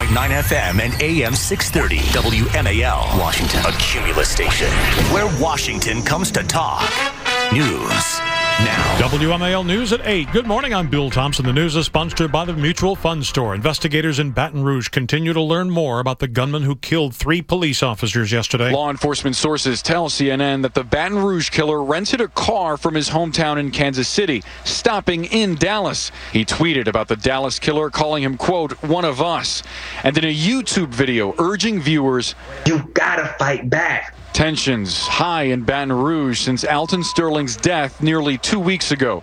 FM and AM 630 WMAL, Washington. A Cumulus station where Washington comes to talk. News now. WMAL News at 8. Good morning, I'm Bill Thompson. The news is sponsored by the Mutual Fund Store. Investigators in Baton Rouge continue to learn more about the gunman who killed 3 police officers yesterday. Law enforcement sources tell CNN that the Baton Rouge killer rented a car from his hometown in Kansas City, stopping in Dallas. He tweeted about the Dallas killer, calling him, quote, one of us, and in a YouTube video urging viewers, you gotta fight back. Tensions high in Baton Rouge since Alton Sterling's death nearly 2 weeks ago.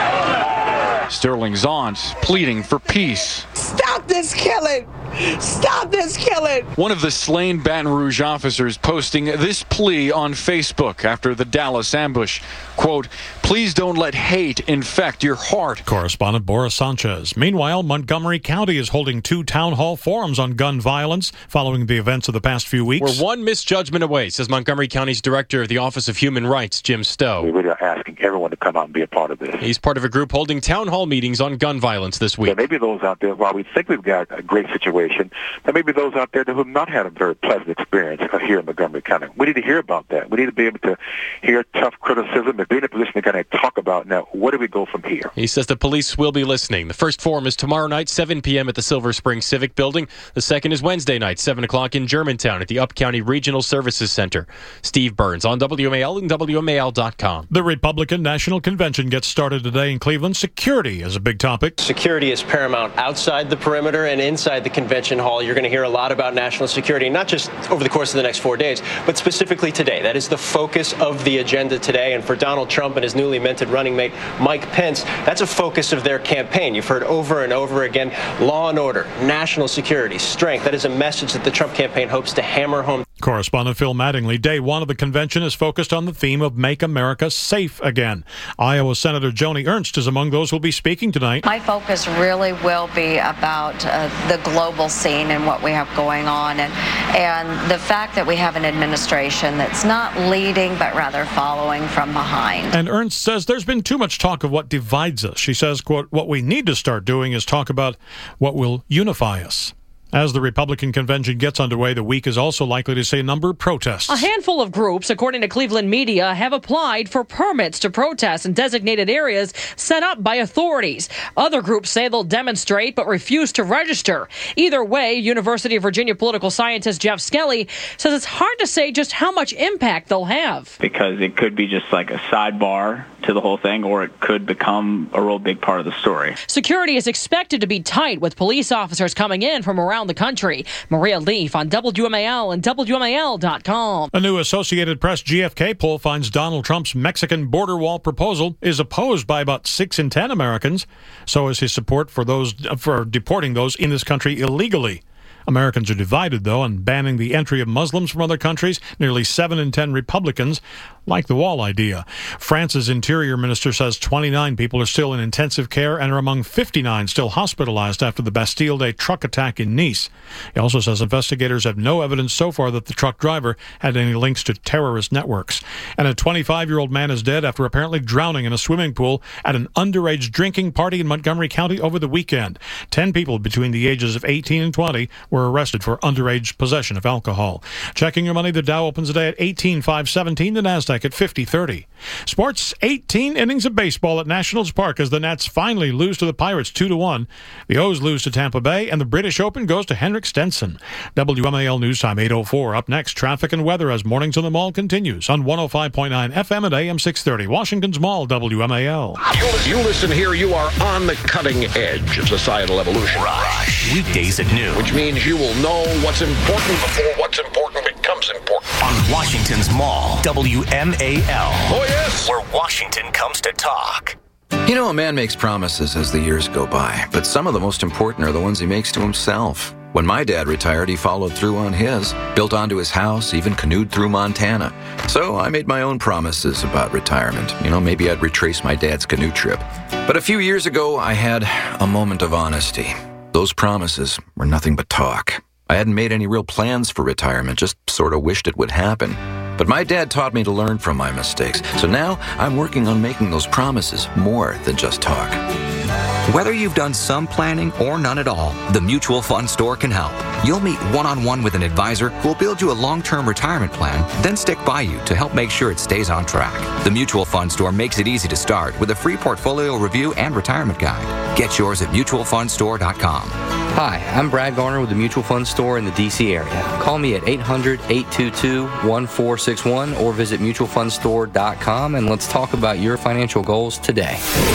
Sterling's aunt pleading for peace. Stop this killing! Stop this killing! One of the slain Baton Rouge officers posting this plea on Facebook after the Dallas ambush. Quote, please don't let hate infect your heart. Correspondent Boris Sanchez. Meanwhile, Montgomery County is holding 2 town hall forums on gun violence following the events of the past few weeks. We're one misjudgment away, says Montgomery County's director of the Office of Human Rights, Jim Stowe. We really are asking everyone to come out and be a part of this. He's part of a group holding town hall meetings on gun violence this week. There may be those out there, while we think we've got a great situation, there may be those out there who have not had a very pleasant experience here in Montgomery County. We need to hear about that. We need to be able to hear tough criticism and be in a position to kind of talk about, now, where do we go from here? He says the police will be listening. The first forum is tomorrow night, 7 p.m. at the Silver Spring Civic Building. The second is Wednesday night, 7 o'clock in Germantown at the Up County Regional Services Center. Steve Burns on WMAL and WMAL.com. The Republican National Convention gets started today in Cleveland. Security is a big topic. Security is paramount outside the perimeter and inside the convention hall. You're going to hear a lot about national security, not just over the course of the next 4 days, but specifically today. That is the focus of the agenda today. And for Donald Trump and his newly minted running mate, Mike Pence, that's a focus of their campaign. You've heard over and over again, law and order, national security, strength. That is a message that the Trump campaign hopes to hammer home. Correspondent Phil Mattingly. Day 1 of the convention is focused on the theme of Make America Safe Again. Iowa Senator Joni Ernst is among those who will be speaking tonight. My focus really will be about the global scene and what we have going on, and the fact that we have an administration that's not leading but rather following from behind. And Ernst says there's been too much talk of what divides us. She says, quote, what we need to start doing is talk about what will unify us. As the Republican convention gets underway, the week is also likely to see a number of protests. A handful of groups, according to Cleveland media, have applied for permits to protest in designated areas set up by authorities. Other groups say they'll demonstrate but refuse to register. Either way, University of Virginia political scientist Jeff Skelly says it's hard to say just how much impact they'll have. Because it could be just like a sidebar to the whole thing, or it could become a real big part of the story. Security is expected to be tight, with police officers coming in from around the country. Maria Leaf on WMAL and WMAL.com. A new Associated Press GFK poll finds Donald Trump's Mexican border wall proposal is opposed by about 6 in 10 Americans. So is his support for deporting those in this country illegally. Americans are divided, though, on banning the entry of Muslims from other countries. Nearly 7 in 10 Republicans like the wall idea. France's interior minister says 29 people are still in intensive care and are among 59 still hospitalized after the Bastille Day truck attack in Nice. He also says investigators have no evidence so far that the truck driver had any links to terrorist networks. And a 25-year-old man is dead after apparently drowning in a swimming pool at an underage drinking party in Montgomery County over the weekend. 10 people between the ages of 18 and 20 were arrested for underage possession of alcohol. Checking your money, the Dow opens today at 18,517, the Nasdaq at 50.30. Sports, 18 innings of baseball at Nationals Park as the Nats finally lose to the Pirates 2-1. The O's lose to Tampa Bay, and the British Open goes to Henrik Stenson. WMAL News Time 8:04. Up next, traffic and weather as Mornings on the Mall continues on 105.9 FM and AM 630. Washington's Mall, WMAL. You listen here, you are on the cutting edge of societal evolution. Rush. Weekdays at noon. Which means you will know what's important before what's important becomes important. On Washington's Mall, WMAL. Oh, yes. Where Washington comes to talk. You know, a man makes promises as the years go by, but some of the most important are the ones he makes to himself. When my dad retired, he followed through on his, built onto his house, even canoed through Montana. So I made my own promises about retirement. You know, maybe I'd retrace my dad's canoe trip. But a few years ago, I had a moment of honesty. Those promises were nothing but talk. I hadn't made any real plans for retirement, just sort of wished it would happen. But my dad taught me to learn from my mistakes. So now I'm working on making those promises more than just talk. Whether you've done some planning or none at all, the Mutual Fund Store can help. You'll meet one-on-one with an advisor who will build you a long-term retirement plan, then stick by you to help make sure it stays on track. The Mutual Fund Store makes it easy to start with a free portfolio review and retirement guide. Get yours at mutualfundstore.com. Hi, I'm Brad Garner with the Mutual Fund Store in the D.C. area. Call me at 800-822-1461 or visit mutualfundstore.com and let's talk about your financial goals today.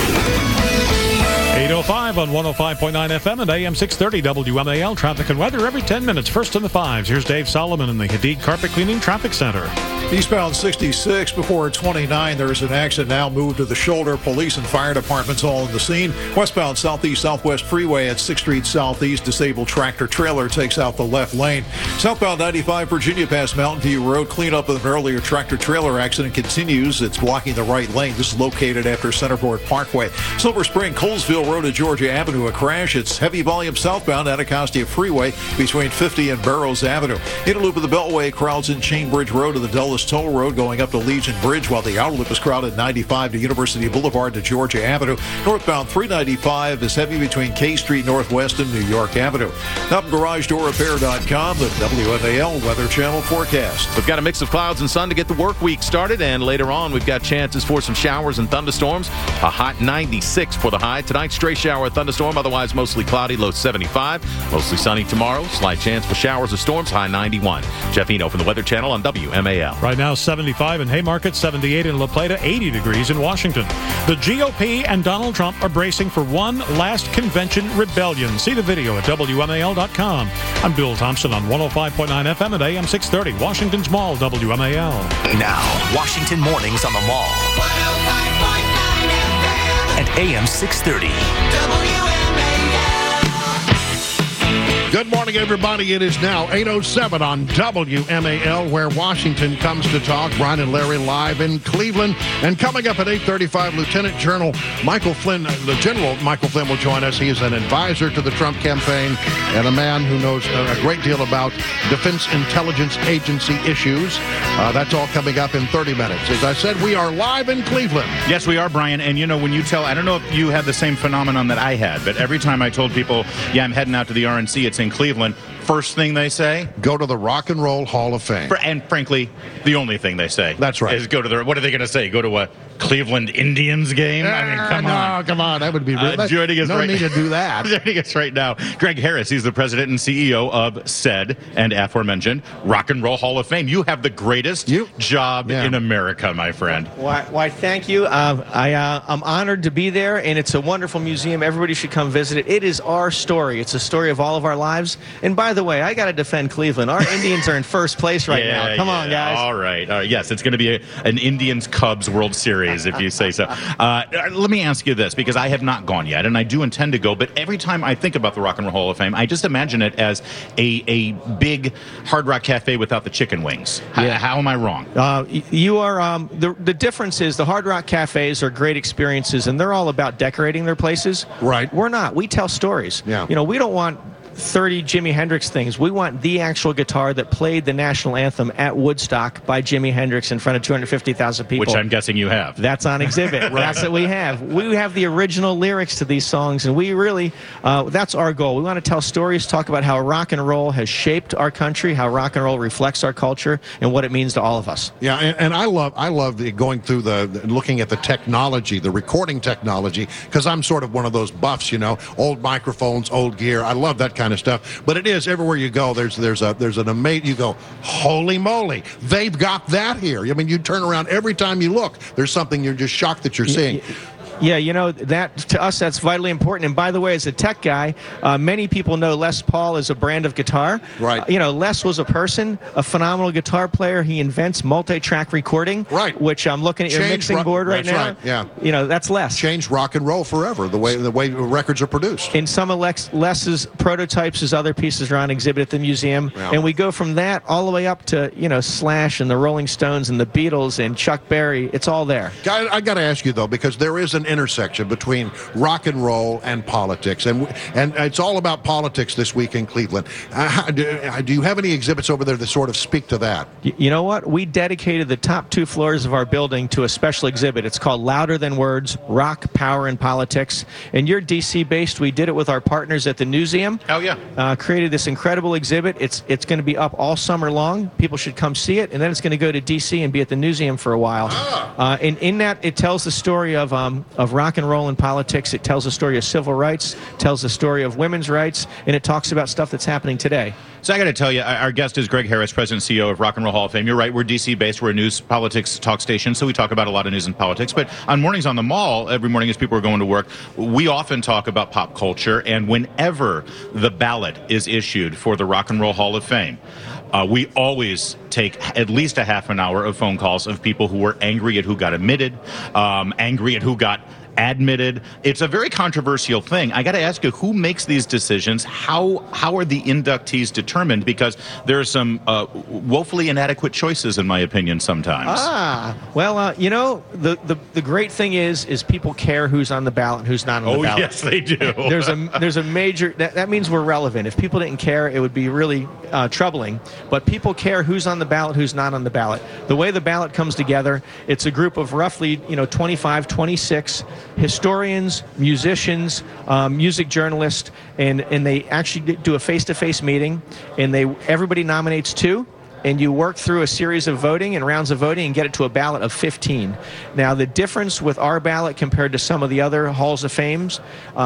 8:05 on 105.9 FM and AM 630 WMAL. Traffic and weather every 10 minutes. First in the fives. Here's Dave Solomon in the Hadid Carpet Cleaning Traffic Center. Eastbound 66 before 29. There's an accident now moved to the shoulder. Police and fire departments all in the scene. Westbound Southeast Southwest Freeway at 6th Street Southeast. Disabled tractor trailer takes out the left lane. Southbound 95 Virginia past Mountain View Road. Cleanup of an earlier tractor trailer accident continues. It's blocking the right lane. This is located after Centerport Parkway. Silver Spring Colesville Road to Georgia Avenue. A crash. It's heavy volume southbound Anacostia Freeway between 50 and Barrows Avenue. Inner loop of the Beltway crowds in Chainbridge Road to the Dulles Toll Road going up to Legion Bridge, while the outer loop is crowded 95 to University Boulevard to Georgia Avenue. Northbound 395 is heavy between K Street Northwest and New York Avenue. Top GarageDoorRepair.com, the WMAL Weather Channel forecast. We've got a mix of clouds and sun to get the work week started, and later on we've got chances for some showers and thunderstorms. A hot 96 for the high. Tonight, stray shower, thunderstorm, otherwise mostly cloudy, low 75. Mostly sunny tomorrow. Slight chance for showers or storms, high 91. Jeff Eno from the Weather Channel on WMAL. Right now, 75 in Haymarket, 78 in La Plata, 80 degrees in Washington. The GOP and Donald Trump are bracing for one last convention rebellion. See the video at WMAL.com. I'm Bill Thompson on 105.9 FM at AM 630, Washington's Mall, WMAL. Now, Washington Mornings on the Mall. 105.9 FM. At AM 630. Good morning, everybody. It is now 8:07 on WMAL, where Washington comes to talk. Brian and Larry live in Cleveland. And coming up at 8:35, Lieutenant General Michael Flynn, the General Michael Flynn will join us. He is an advisor to the Trump campaign and a man who knows a great deal about Defense Intelligence Agency issues. That's all coming up in 30 minutes. As I said, we are live in Cleveland. Yes, we are, Brian. And, you know, when you tell, I don't know if you had the same phenomenon that I had, but every time I told people, yeah, I'm heading out to the RNC, it's in Cleveland, first thing they say, go to the Rock and Roll Hall of Fame. And frankly, the only thing they say. That's right. Is go to the, what are they going to say? Go to a Cleveland Indians game? I mean, come on. Come on. That would be real. Joining us need to do that. Joining us right now, Greg Harris. He's the president and CEO of said and aforementioned Rock and Roll Hall of Fame. You have the greatest job in America, my friend. Why, thank you. I'm honored to be there, and it's a wonderful museum. Everybody should come visit it. It is our story. It's a story of all of our lives. And by the way, I got to defend Cleveland. Our Indians are in first place right now. Come on, guys. All right. Yes, it's going to be an Indians-Cubs World Series, if you say so. Let me ask you this, because I have not gone yet, and I do intend to go, but every time I think about the Rock and Roll Hall of Fame, I just imagine it as a big Hard Rock Cafe without the chicken wings. How am I wrong? You are. The difference is the Hard Rock Cafes are great experiences, and they're all about decorating their places. Right. We're not. We tell stories. Yeah. You know, we don't want 30 Jimi Hendrix things. We want the actual guitar that played the national anthem at Woodstock by Jimi Hendrix in front of 250,000 people. Which I'm guessing you have. That's on exhibit. Right. That's what we have. We have the original lyrics to these songs, and we really, that's our goal. We want to tell stories, talk about how rock and roll has shaped our country, how rock and roll reflects our culture, and what it means to all of us. Yeah, and I love going through looking at the technology, the recording technology, because I'm sort of one of those buffs, you know, old microphones, old gear. I love that kind of stuff. But it is everywhere you go. There's an amazing. You go, holy moly, they've got that here. I mean, you turn around every time you look. There's something you're just shocked that you're seeing. Yeah, you know, that to us, that's vitally important. And by the way, as a tech guy, many people know Les Paul as a brand of guitar. Right. You know, Les was a person, a phenomenal guitar player. He invents multi-track recording. Right. Which I'm looking at your mixing board right now. Right. Yeah. You know, that's Les. Changed rock and roll forever, the way records are produced. And some of Les's prototypes, his other pieces are on exhibit at the museum. Yeah. And we go from that all the way up to, you know, Slash and the Rolling Stones and the Beatles and Chuck Berry. It's all there. I got to ask you, though, because there is an an intersection between rock and roll and politics, and it's all about politics this week in Cleveland. Do you have any exhibits over there that sort of speak to that? You know what? We dedicated the top 2 floors of our building to a special exhibit. It's called Louder Than Words, Rock, Power, and Politics. And you're DC-based. We did it with our partners at the Newseum. Oh, yeah. Created this incredible exhibit. It's going to be up all summer long. People should come see it. And then it's going to go to DC and be at the Newseum for a while. And in that, it tells the story of rock and roll and politics. It tells the story of civil rights, tells the story of women's rights, and it talks about stuff that's happening today. So I got to tell you, our guest is Greg Harris, President and CEO of Rock and Roll Hall of Fame. You're right, we're DC-based. We're a news politics talk station, so we talk about a lot of news and politics. But on Mornings on the Mall, every morning as people are going to work, we often talk about pop culture. And whenever the ballot is issued for the Rock and Roll Hall of Fame, we always take at least a half an hour of phone calls of people who were angry at who got admitted, angry at who got admitted. It's a very controversial thing. I got to ask you, who makes these decisions? How are the inductees determined? Because there are some woefully inadequate choices, in my opinion, sometimes. Well, you know, the great thing is people care who's on the ballot and who's not on the ballot. Oh, yes, they do. There's a major that means we're relevant. If people didn't care, it would be really troubling. But people care who's on the ballot, who's not on the ballot. The way the ballot comes together, it's a group of roughly 25, 26 historians, musicians, music journalists, and they actually do a face-to-face meeting, and everybody nominates 2. And you work through a series of voting and rounds of voting and get it to a ballot of 15. Now, the difference with our ballot compared to some of the other halls of fames,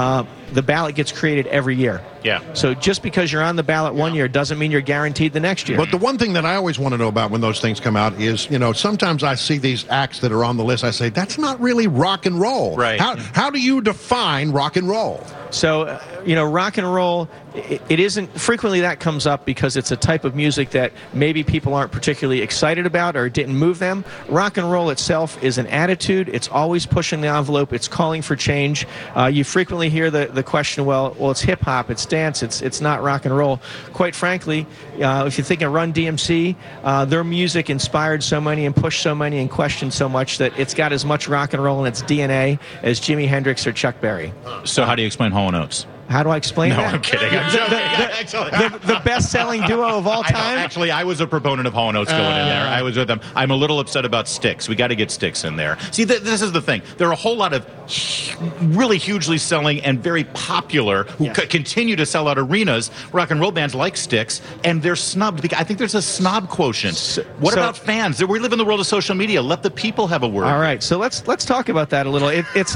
the ballot gets created every year. Yeah. So just because you're on the ballot one year doesn't mean you're guaranteed the next year. But the one thing that I always want to know about when those things come out is, sometimes I see these acts that are on the list. I say, that's not really rock and roll. Right. How do you define rock and roll? So, rock and roll, it isn't, frequently that comes up because it's a type of music that maybe people aren't particularly excited about or didn't move them. Rock and roll itself is an attitude. It's always pushing the envelope. It's calling for change. You frequently hear the question, well, it's hip-hop, it's dance, it's not rock and roll. Quite frankly, if you think of Run DMC, their music inspired so many and pushed so many and questioned so much that it's got as much rock and roll in its DNA as Jimi Hendrix or Chuck Berry. So how do you explain Hall & Oates? How do I explain that? No, I'm kidding. I'm joking. The best-selling duo of all time? Actually, I was a proponent of Hall & Oates going in there. I was with them. I'm a little upset about Styx. We got to get Styx in there. See, this is the thing. There are a whole lot of really hugely selling and very popular who continue to sell out arenas, rock and roll bands like Styx, and they're snubbed. I think there's a snob quotient. What about fans? We live in the world of social media. Let the people have a word. All right, so let's talk about that a little. It's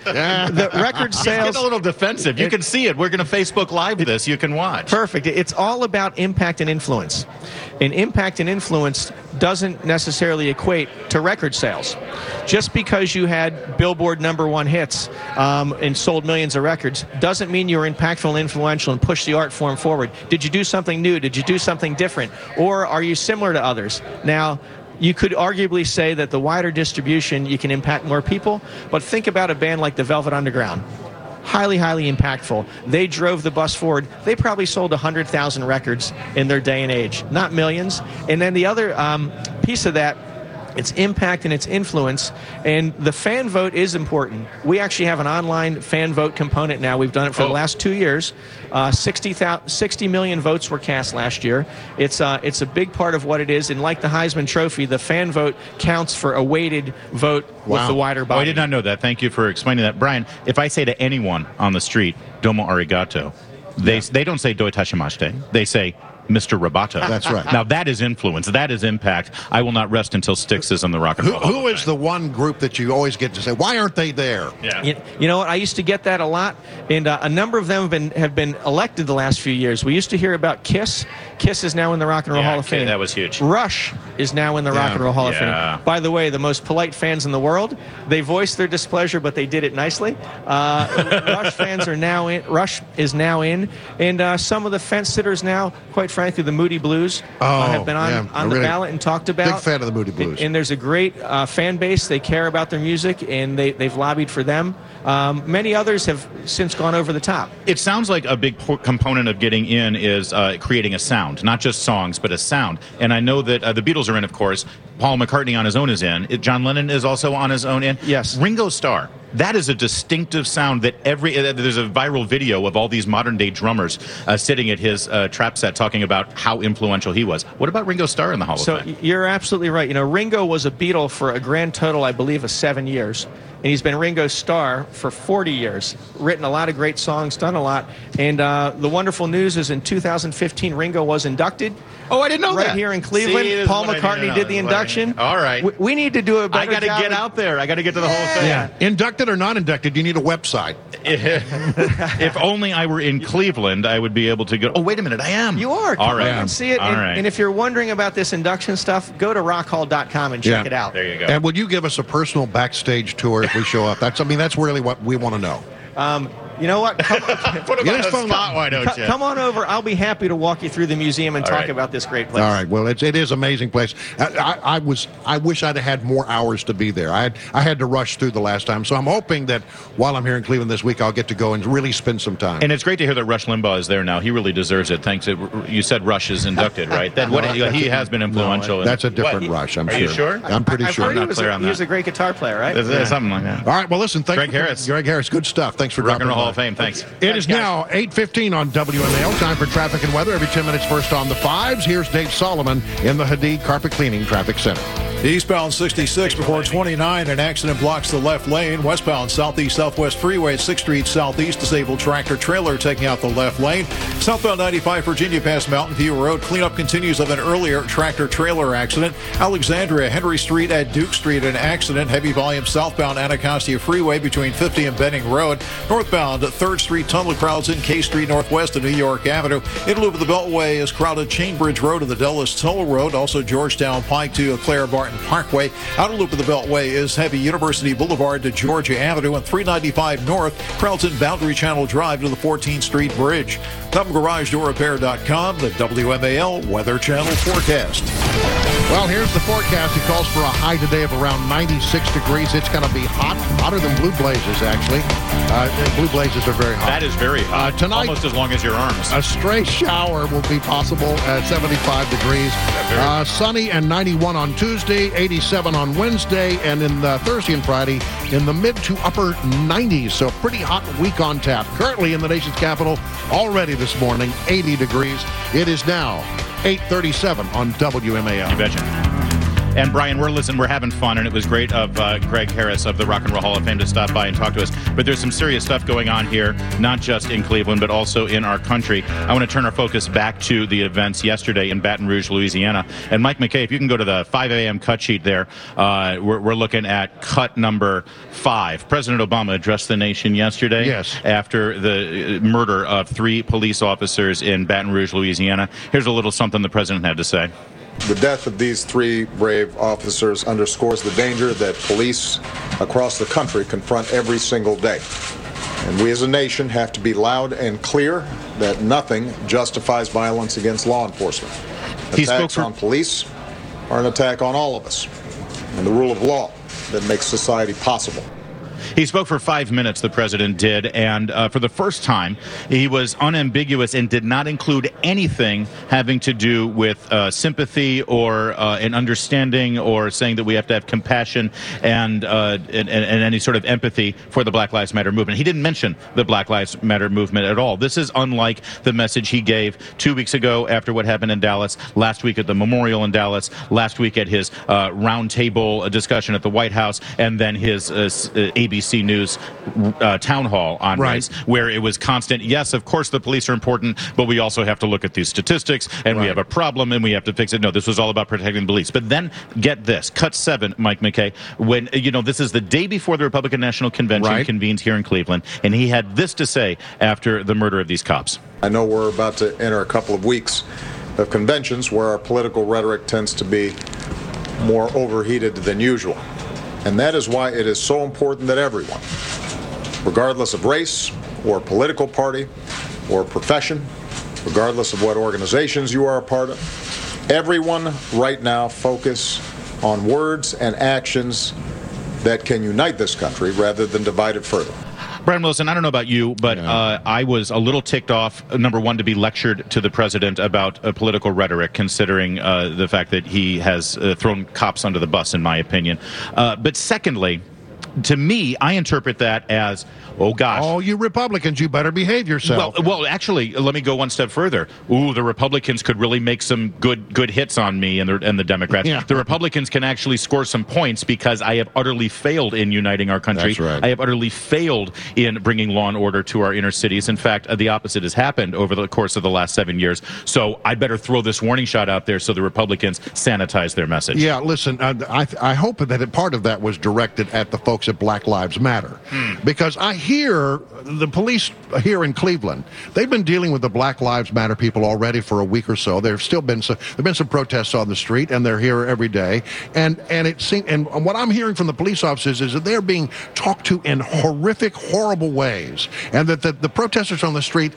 the record sales. Get a little defensive. You can see it. We're going to Facebook Live this. You can watch. Perfect. It's all about impact and influence. And impact and influence doesn't necessarily equate to record sales. Just because you had Billboard #1 hits and sold millions of records doesn't mean you were impactful and influential and pushed the art form forward. Did you do something new? Did you do something different? Or are you similar to others? Now, you could arguably say that the wider distribution, you can impact more people, but think about a band like the Velvet Underground. Highly, highly impactful. They drove the bus forward. They probably sold 100,000 records in their day and age, not millions. And then the other piece of that, its impact and its influence, and the fan vote is important. We actually have an online fan vote component now. We've done it for the last 2 years. 60 million votes were cast last year. It's a big part of what it is, and like the Heisman Trophy, the fan vote counts for a weighted vote with the wider body. Oh, I did not know that. Thank you for explaining that. Brian, if I say to anyone on the street, domo arigato, they don't say doi tashimashite. They say Mr. Roboto. That's right. Now, that is influence. That is impact. I will not rest until Styx is in the Rock and Roll. Who is the one group that you always get to say, why aren't they there? Yeah. You know what? I used to get that a lot, and a number of them have been elected the last few years. We used to hear about Kiss. Kiss is now in the Rock and Roll Hall of Fame. That was huge. Rush is now in the Rock and Roll Hall of Fame. By the way, the most polite fans in the world. They voiced their displeasure, but they did it nicely. Rush fans are now in. Rush is now in, and some of the fence sitters now, quite frankly, the Moody Blues have been on the ballot and talked about. Big fan of the Moody Blues. And there's a great fan base. They care about their music, and they've lobbied for them. Many others have since gone over the top. It sounds like a big component of getting in is creating a sound, not just songs, but a sound. And I know that the Beatles are in, of course. Paul McCartney on his own is in. John Lennon is also on his own in. Yes. Ringo Starr. That is a distinctive sound that there's a viral video of all these modern day drummers sitting at his trap set talking about how influential he was. What about Ringo Starr in the Hall of Fame? So you're absolutely right. Ringo was a Beatle for a grand total, I believe, of 7 years. And he's been Ringo Starr for 40 years, written a lot of great songs, done a lot. And the wonderful news is in 2015, Ringo was inducted. Oh, I didn't know that. Right here in Cleveland. See, Paul McCartney did the induction. All right. We need to do a better job. I got to get out there. I got to get to the whole thing. Yeah. Inducted or not inducted, you need a website. If only I were in Cleveland, I would be able to go. Oh, wait a minute. I am. You are. All right. You can see it. All right. And if you're wondering about this induction stuff, go to rockhall.com and check it out. There you go. And will you give us a personal backstage tour if we show up? That's really what we want to know. You know what? Put him on the spot, why don't you? Come on over. I'll be happy to walk you through the museum and talk about this great place. All right. Well, it is an amazing place. I wish I'd have had more hours to be there. I had to rush through the last time. So I'm hoping that while I'm here in Cleveland this week, I'll get to go and really spend some time. And it's great to hear that Rush Limbaugh is there now. He really deserves it. Thanks. You said Rush is inducted, right? He has been influential. That's a different Rush, I'm sure. Are you sure? I'm pretty sure. He was a great guitar player, right? Something like that. All right. Well, listen. Thanks, Greg Harris. Greg Harris. Good stuff. Thanks for Rock and dropping Roll by. Hall of Fame. Thanks. It is now 8:15 on WMAL. Time for traffic and weather. Every 10 minutes first on the 5s. Here's Dave Solomon in the Hadid Carpet Cleaning Traffic Center. Eastbound 66 before 29, an accident blocks the left lane. Westbound Southeast Southwest Freeway at 6th Street Southeast, disabled tractor trailer taking out the left lane. Southbound 95 Virginia past Mountain View Road. Cleanup continues of an earlier tractor trailer accident. Alexandria Henry Street at Duke Street, an accident. Heavy volume southbound Anacostia Freeway between 50 and Benning Road. Northbound 3rd Street tunnel crowds in K Street northwest of New York Avenue. In loop of the Beltway is crowded Chainbridge Road and the Dulles Toll Road. Also Georgetown Pike to Claire Barton Parkway. Outer loop of the Beltway is heavy University Boulevard to Georgia Avenue, and 395 North crowds in Boundary Channel Drive to the 14th Street Bridge. Come GarageDoorRepair.com, the WMAL Weather Channel forecast. Well, here's the forecast. It calls for a high today of around 96 degrees. It's going to be hot, hotter than Blue Blazes, actually. Blue Blazes are very hot. That is very hot. Tonight, almost as long as your arms. A stray shower will be possible at 75 degrees. Sunny and 91 on Tuesday, 87 on Wednesday, and in Thursday and Friday in the mid to upper 90s. So pretty hot week on tap. Currently in the nation's capital, already this morning, 80 degrees. It is now 8:37 on WMAL. You betcha. And Brian, we're having fun, and it was great of Greg Harris of the Rock and Roll Hall of Fame to stop by and talk to us. But there's some serious stuff going on here, not just in Cleveland, but also in our country. I want to turn our focus back to the events yesterday in Baton Rouge, Louisiana. And Mike McKay, if you can go to the 5 a.m. cut sheet there, we're looking at cut number 5. President Obama addressed the nation yesterday after the murder of 3 police officers in Baton Rouge, Louisiana. Here's a little something the president had to say. The death of these 3 brave officers underscores the danger that police across the country confront every single day. And we as a nation have to be loud and clear that nothing justifies violence against law enforcement. Attacks on police are an attack on all of us and the rule of law that makes society possible. He spoke for 5 minutes, the president did, and for the first time, he was unambiguous and did not include anything having to do with sympathy or an understanding or saying that we have to have compassion and any sort of empathy for the Black Lives Matter movement. He didn't mention the Black Lives Matter movement at all. This is unlike the message he gave 2 weeks ago after what happened in Dallas, last week at the memorial in Dallas, last week at his roundtable discussion at the White House, and then his ABC News town hall on race, where it was constant. Yes, of course the police are important, but we also have to look at these statistics, and we have a problem, and we have to fix it. No, this was all about protecting the police. But then, get this, cut 7, Mike McKay, when, this is the day before the Republican National Convention convenes here in Cleveland, and he had this to say after the murder of these cops. I know we're about to enter a couple of weeks of conventions where our political rhetoric tends to be more overheated than usual. And that is why it is so important that everyone, regardless of race or political party or profession, regardless of what organizations you are a part of, everyone right now focus on words and actions that can unite this country rather than divide it further. Brian Wilson, I don't know about you, but I was a little ticked off, number one, to be lectured to the president about political rhetoric, considering the fact that he has thrown cops under the bus, in my opinion. But secondly, to me, I interpret that as, oh, gosh. Oh, you Republicans, you better behave yourself. Well, actually, let me go one step further. Ooh, the Republicans could really make some good hits on me and the Democrats. Yeah. The Republicans can actually score some points because I have utterly failed in uniting our country. That's right. I have utterly failed in bringing law and order to our inner cities. In fact, the opposite has happened over the course of the last 7 years. So I better throw this warning shot out there so the Republicans sanitize their message. Yeah, listen, I hope that part of that was directed at the folks at Black Lives Matter. Because I hear the police here in Cleveland, they've been dealing with the Black Lives Matter people already for a week or so. There've been some protests on the street, and they're here every day. And it seems, and what I'm hearing from the police officers is that they're being talked to in horrific, horrible ways, and that the protesters on the street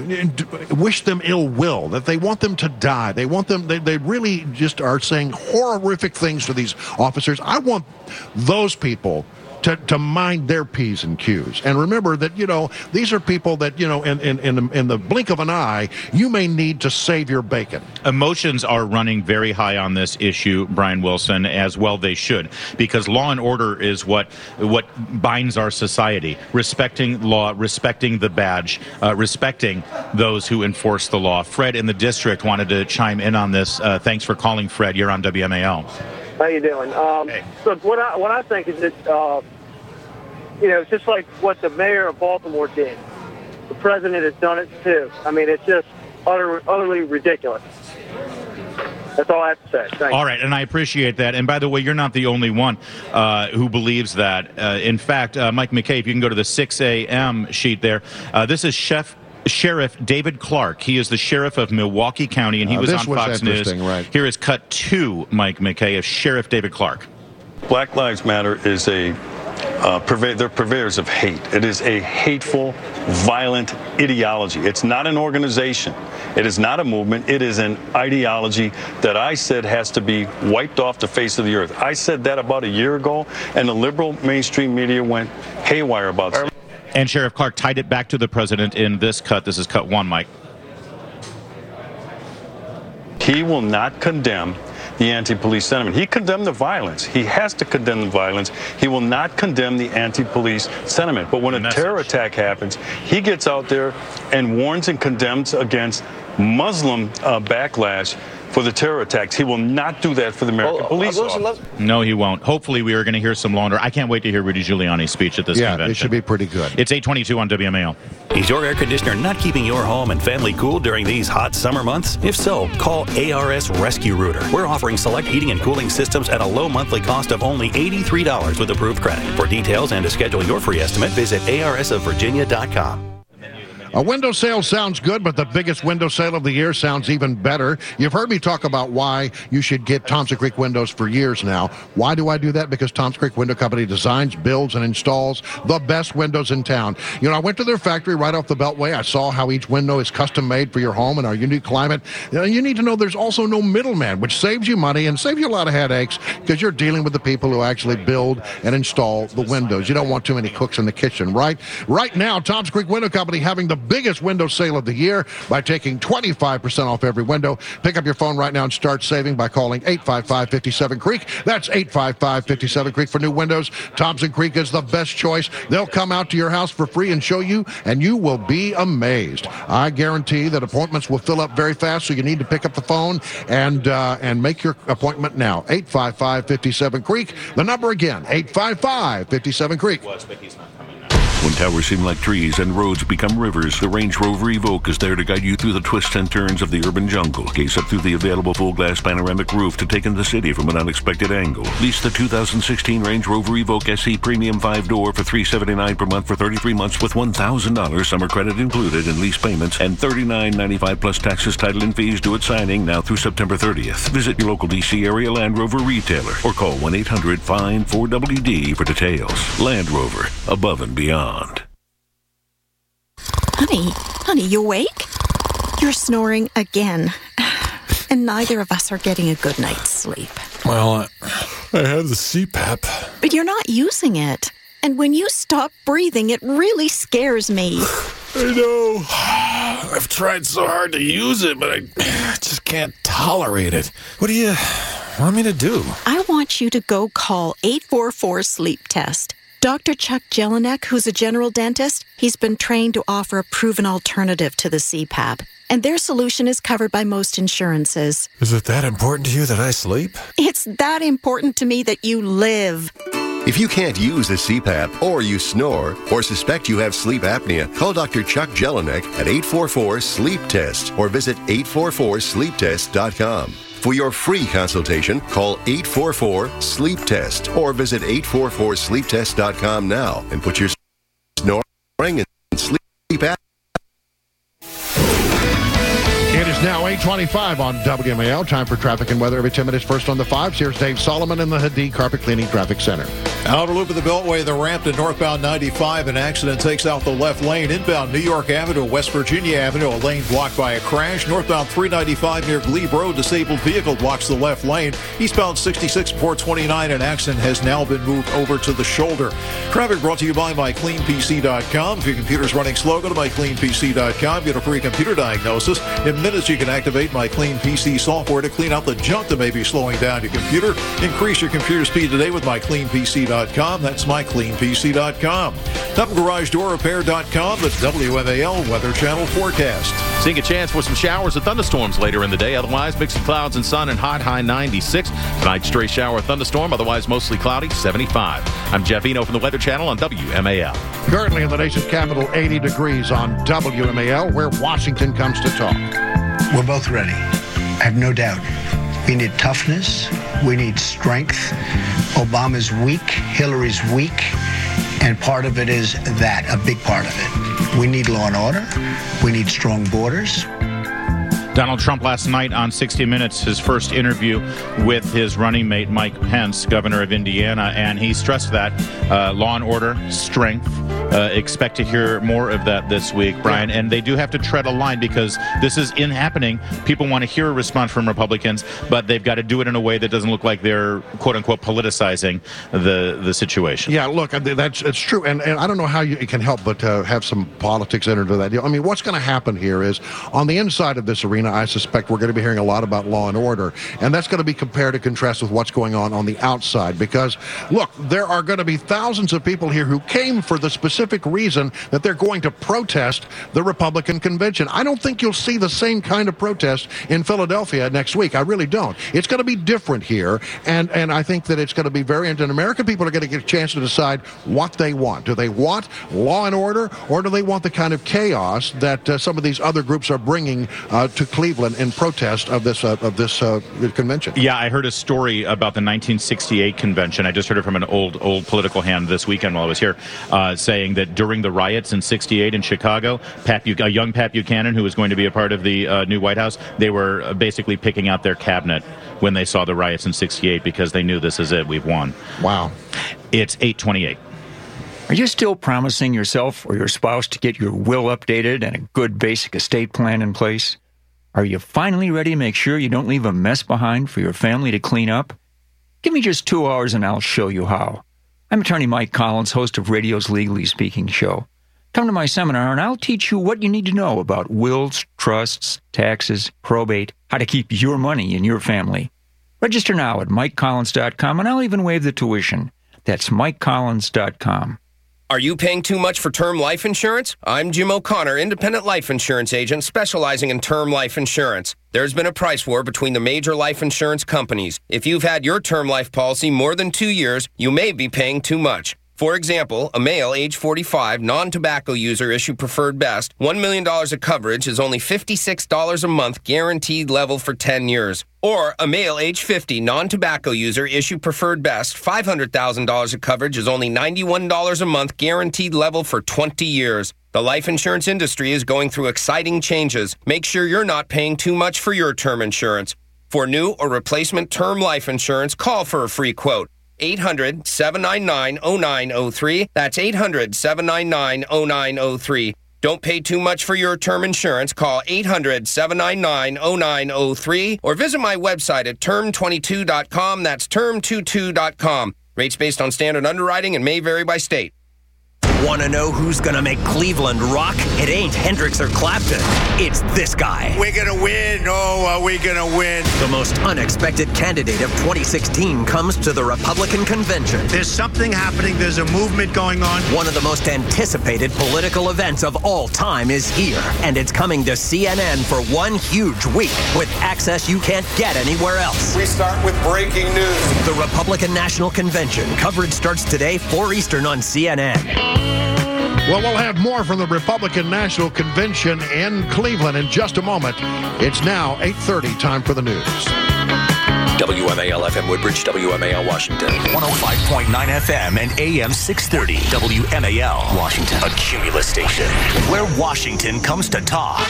wish them ill will, that they want them to die. They want them. They really just are saying horrific things to these officers. I want those people to mind their P's and Q's. And remember that, these are people that, in the blink of an eye, you may need to save your bacon. Emotions are running very high on this issue, Brian Wilson, as well they should, because law and order is what binds our society. Respecting law, respecting the badge, respecting those who enforce the law. Fred in the district wanted to chime in on this. Thanks for calling, Fred. You're on WMAL. How you doing? Look, what I think is that, it's just like what the mayor of Baltimore did. The president has done it too. I mean, it's just utterly ridiculous. That's all I have to say. Thanks. All right, and I appreciate that. And by the way, you're not the only one who believes that. In fact, Mike McKay, if you can go to the 6 a.m. sheet there, this is Sheriff David Clark. He is the sheriff of Milwaukee County, and he was on Fox News. Right. Here is cut 2, Mike McKay, of Sheriff David Clark. Black Lives Matter is they're purveyors of hate. It is a hateful, violent ideology. It's not an organization. It is not a movement. It is an ideology that I said has to be wiped off the face of the earth. I said that about a year ago, and the liberal mainstream media went haywire about it. And Sheriff Clark tied it back to the president in this cut. This is cut 1, Mike. He will not condemn the anti-police sentiment. He condemned the violence. He has to condemn the violence. He will not condemn the anti-police sentiment. But when a terror attack happens, he gets out there and warns and condemns against Muslim backlash for the terror attacks. He will not do that for the American police officers. No, he won't. Hopefully, we are going to hear some law and order. I can't wait to hear Rudy Giuliani's speech at this convention. Yeah, it should be pretty good. It's 8:22 on WMAL. Is your air conditioner not keeping your home and family cool during these hot summer months? If so, call ARS Rescue Rooter. We're offering select heating and cooling systems at a low monthly cost of only $83 with approved credit. For details and to schedule your free estimate, visit arsofvirginia.com. A window sale sounds good, but the biggest window sale of the year sounds even better. You've heard me talk about why you should get Thompson Creek windows for years now. Why do I do that? Because Thompson Creek Window Company designs, builds, and installs the best windows in town. I went to their factory right off the Beltway. I saw how each window is custom made for your home and our unique climate. You need to know there's also no middleman, which saves you money and saves you a lot of headaches because you're dealing with the people who actually build and install the windows. You don't want too many cooks in the kitchen, right? Right now, Thompson Creek Window Company having the biggest window sale of the year by taking 25% off every window. Pick up your phone right now and start saving by calling 855-57-CREEK. That's 855-57-CREEK for new windows. Thompson Creek is the best choice. They'll come out to your house for free and show you, and you will be amazed. I guarantee that appointments will fill up very fast, so you need to pick up the phone and make your appointment now. 855-57-CREEK. The number again, 855-57-CREEK. When towers seem like trees and roads become rivers, the Range Rover Evoque is there to guide you through the twists and turns of the urban jungle. Gaze up through the available full-glass panoramic roof to take in the city from an unexpected angle. Lease the 2016 Range Rover Evoque SE Premium 5-door for $379 per month for 33 months with $1,000 summer credit included in lease payments and $39.95 plus taxes, title, and fees due at signing now through September 30th. Visit your local D.C. area Land Rover retailer or call 1-800-FIND-4WD for details. Land Rover, above and beyond. Honey, you awake? You're snoring again. And neither of us are getting a good night's sleep. Well, I have the CPAP. But you're not using it. And when you stop breathing, it really scares me. I know. I've tried so hard to use it, but I just can't tolerate it. What do you want me to do? I want you to go call 844-SLEEP-TEST. Dr. Chuck Jelinek, who's a general dentist, he's been trained to offer a proven alternative to the CPAP. And their solution is covered by most insurances. Is it that important to you that I sleep? It's that important to me that you live. If you can't use a CPAP, or you snore, or suspect you have sleep apnea, call Dr. Chuck Jelinek at 844-SLEEP-TEST or visit 844sleeptest.com. For your free consultation, call 844-SLEEP-TEST or visit 844sleeptest.com now and put your snoring and sleep apnea. It is now 8:25 on WMAL. Time for traffic and weather every 10 minutes. First on the 5s, here's Dave Solomon in the Hadid Carpet Cleaning Traffic Center. Outer loop of the Beltway, the ramp to northbound 95. An accident takes out the left lane. Inbound New York Avenue, West Virginia Avenue, a lane blocked by a crash. Northbound 395 near Glebe Road, disabled vehicle blocks the left lane. Eastbound 66 429, an accident has now been moved over to the shoulder. Traffic brought to you by MyCleanPC.com. If your computer's running slow, go to MyCleanPC.com. Get a free computer diagnosis. In minutes, you can activate MyCleanPC software to clean out the junk that may be slowing down your computer. Increase your computer speed today with MyCleanPC.com. That's MyCleanPC.com. TopGarageDoorRepair.com. That's WMAL Weather Channel forecast. Seeing a chance for some showers and thunderstorms later in the day. Otherwise, mixing clouds and sun and high 96. Tonight, stray shower, thunderstorm. Otherwise, mostly cloudy, 75. I'm Jeff Eno from the Weather Channel on WMAL. Currently in the nation's capital, 80 degrees on WMAL, where Washington comes to talk. We're both ready. I have no doubt. We need toughness. We need strength. Obama's weak. Hillary's weak. And part of it is that, a big part of it. We need law and order. We need strong borders. Donald Trump last night on 60 Minutes, his first interview with his running mate, Mike Pence, governor of Indiana, and he stressed that law and order, strength. Expect to hear more of that this week, Brian. And they do have to tread a line because this is happening. People want to hear a response from Republicans, but they've got to do it in a way that doesn't look like they're, quote-unquote, politicizing the situation. Yeah, look, it's true. And I don't know how you can help but have some politics enter into that deal. I mean, what's going to happen here is, on the inside of this arena, I suspect we're going to be hearing a lot about law and order. And that's going to be compared and contrasted with what's going on the outside. Because, look, there are going to be thousands of people here who came for the specific reason that they're going to protest the Republican convention. I don't think you'll see the same kind of protest in Philadelphia next week. I really don't. It's going to be different here, and I think that it's going to be very, and American people are going to get a chance to decide what they want. Do they want law and order, or do they want the kind of chaos that some of these other groups are bringing to Cleveland in protest of this convention? Yeah, I heard a story about the 1968 convention. I just heard it from an old political hand this weekend while I was here, saying that during the riots in 68 in Chicago, a young Pat Buchanan, who was going to be a part of the new White House, they were basically picking out their cabinet when they saw the riots in 68 because they knew this is it, we've won. Wow. It's 8:28. Are you still promising yourself or your spouse to get your will updated and a good basic estate plan in place? Are you finally ready to make sure you don't leave a mess behind for your family to clean up? Give me just 2 hours and I'll show you how. I'm attorney Mike Collins, host of radio's Legally Speaking show. Come to my seminar and I'll teach you what you need to know about wills, trusts, taxes, probate, how to keep your money in your family. Register now at MikeCollins.com and I'll even waive the tuition. That's MikeCollins.com. Are you paying too much for term life insurance? I'm Jim O'Connor, independent life insurance agent specializing in term life insurance. There's been a price war between the major life insurance companies. If you've had your term life policy more than 2 years, you may be paying too much. For example, a male age 45, non-tobacco user issue preferred best, $1 million of coverage is only $56 a month guaranteed level for 10 years. Or a male age 50, non-tobacco user issue preferred best, $500,000 of coverage is only $91 a month guaranteed level for 20 years. The life insurance industry is going through exciting changes. Make sure you're not paying too much for your term insurance. For new or replacement term life insurance, call for a free quote. 800-799-0903. That's 800-799-0903. Don't pay too much for your term insurance. Call 800-799-0903 or visit my website at term22.com. That's term22.com. Rates based on standard underwriting and may vary by state. Want to know who's going to make Cleveland rock? It ain't Hendrix or Clapton. It's this guy. We're going to win. Oh, are we going to win? The most unexpected candidate of 2016 comes to the Republican convention. There's something happening. There's a movement going on. One of the most anticipated political events of all time is here. And it's coming to CNN for one huge week with access you can't get anywhere else. We start with breaking news. The Republican National Convention. Coverage starts today, 4 Eastern on CNN. Well, we'll have more from the Republican National Convention in Cleveland in just a moment. It's now 8:30, time for the news. WMAL FM Woodbridge, WMAL Washington. 105.9 FM and AM 630. WMAL Washington. A Cumulus station where Washington comes to talk.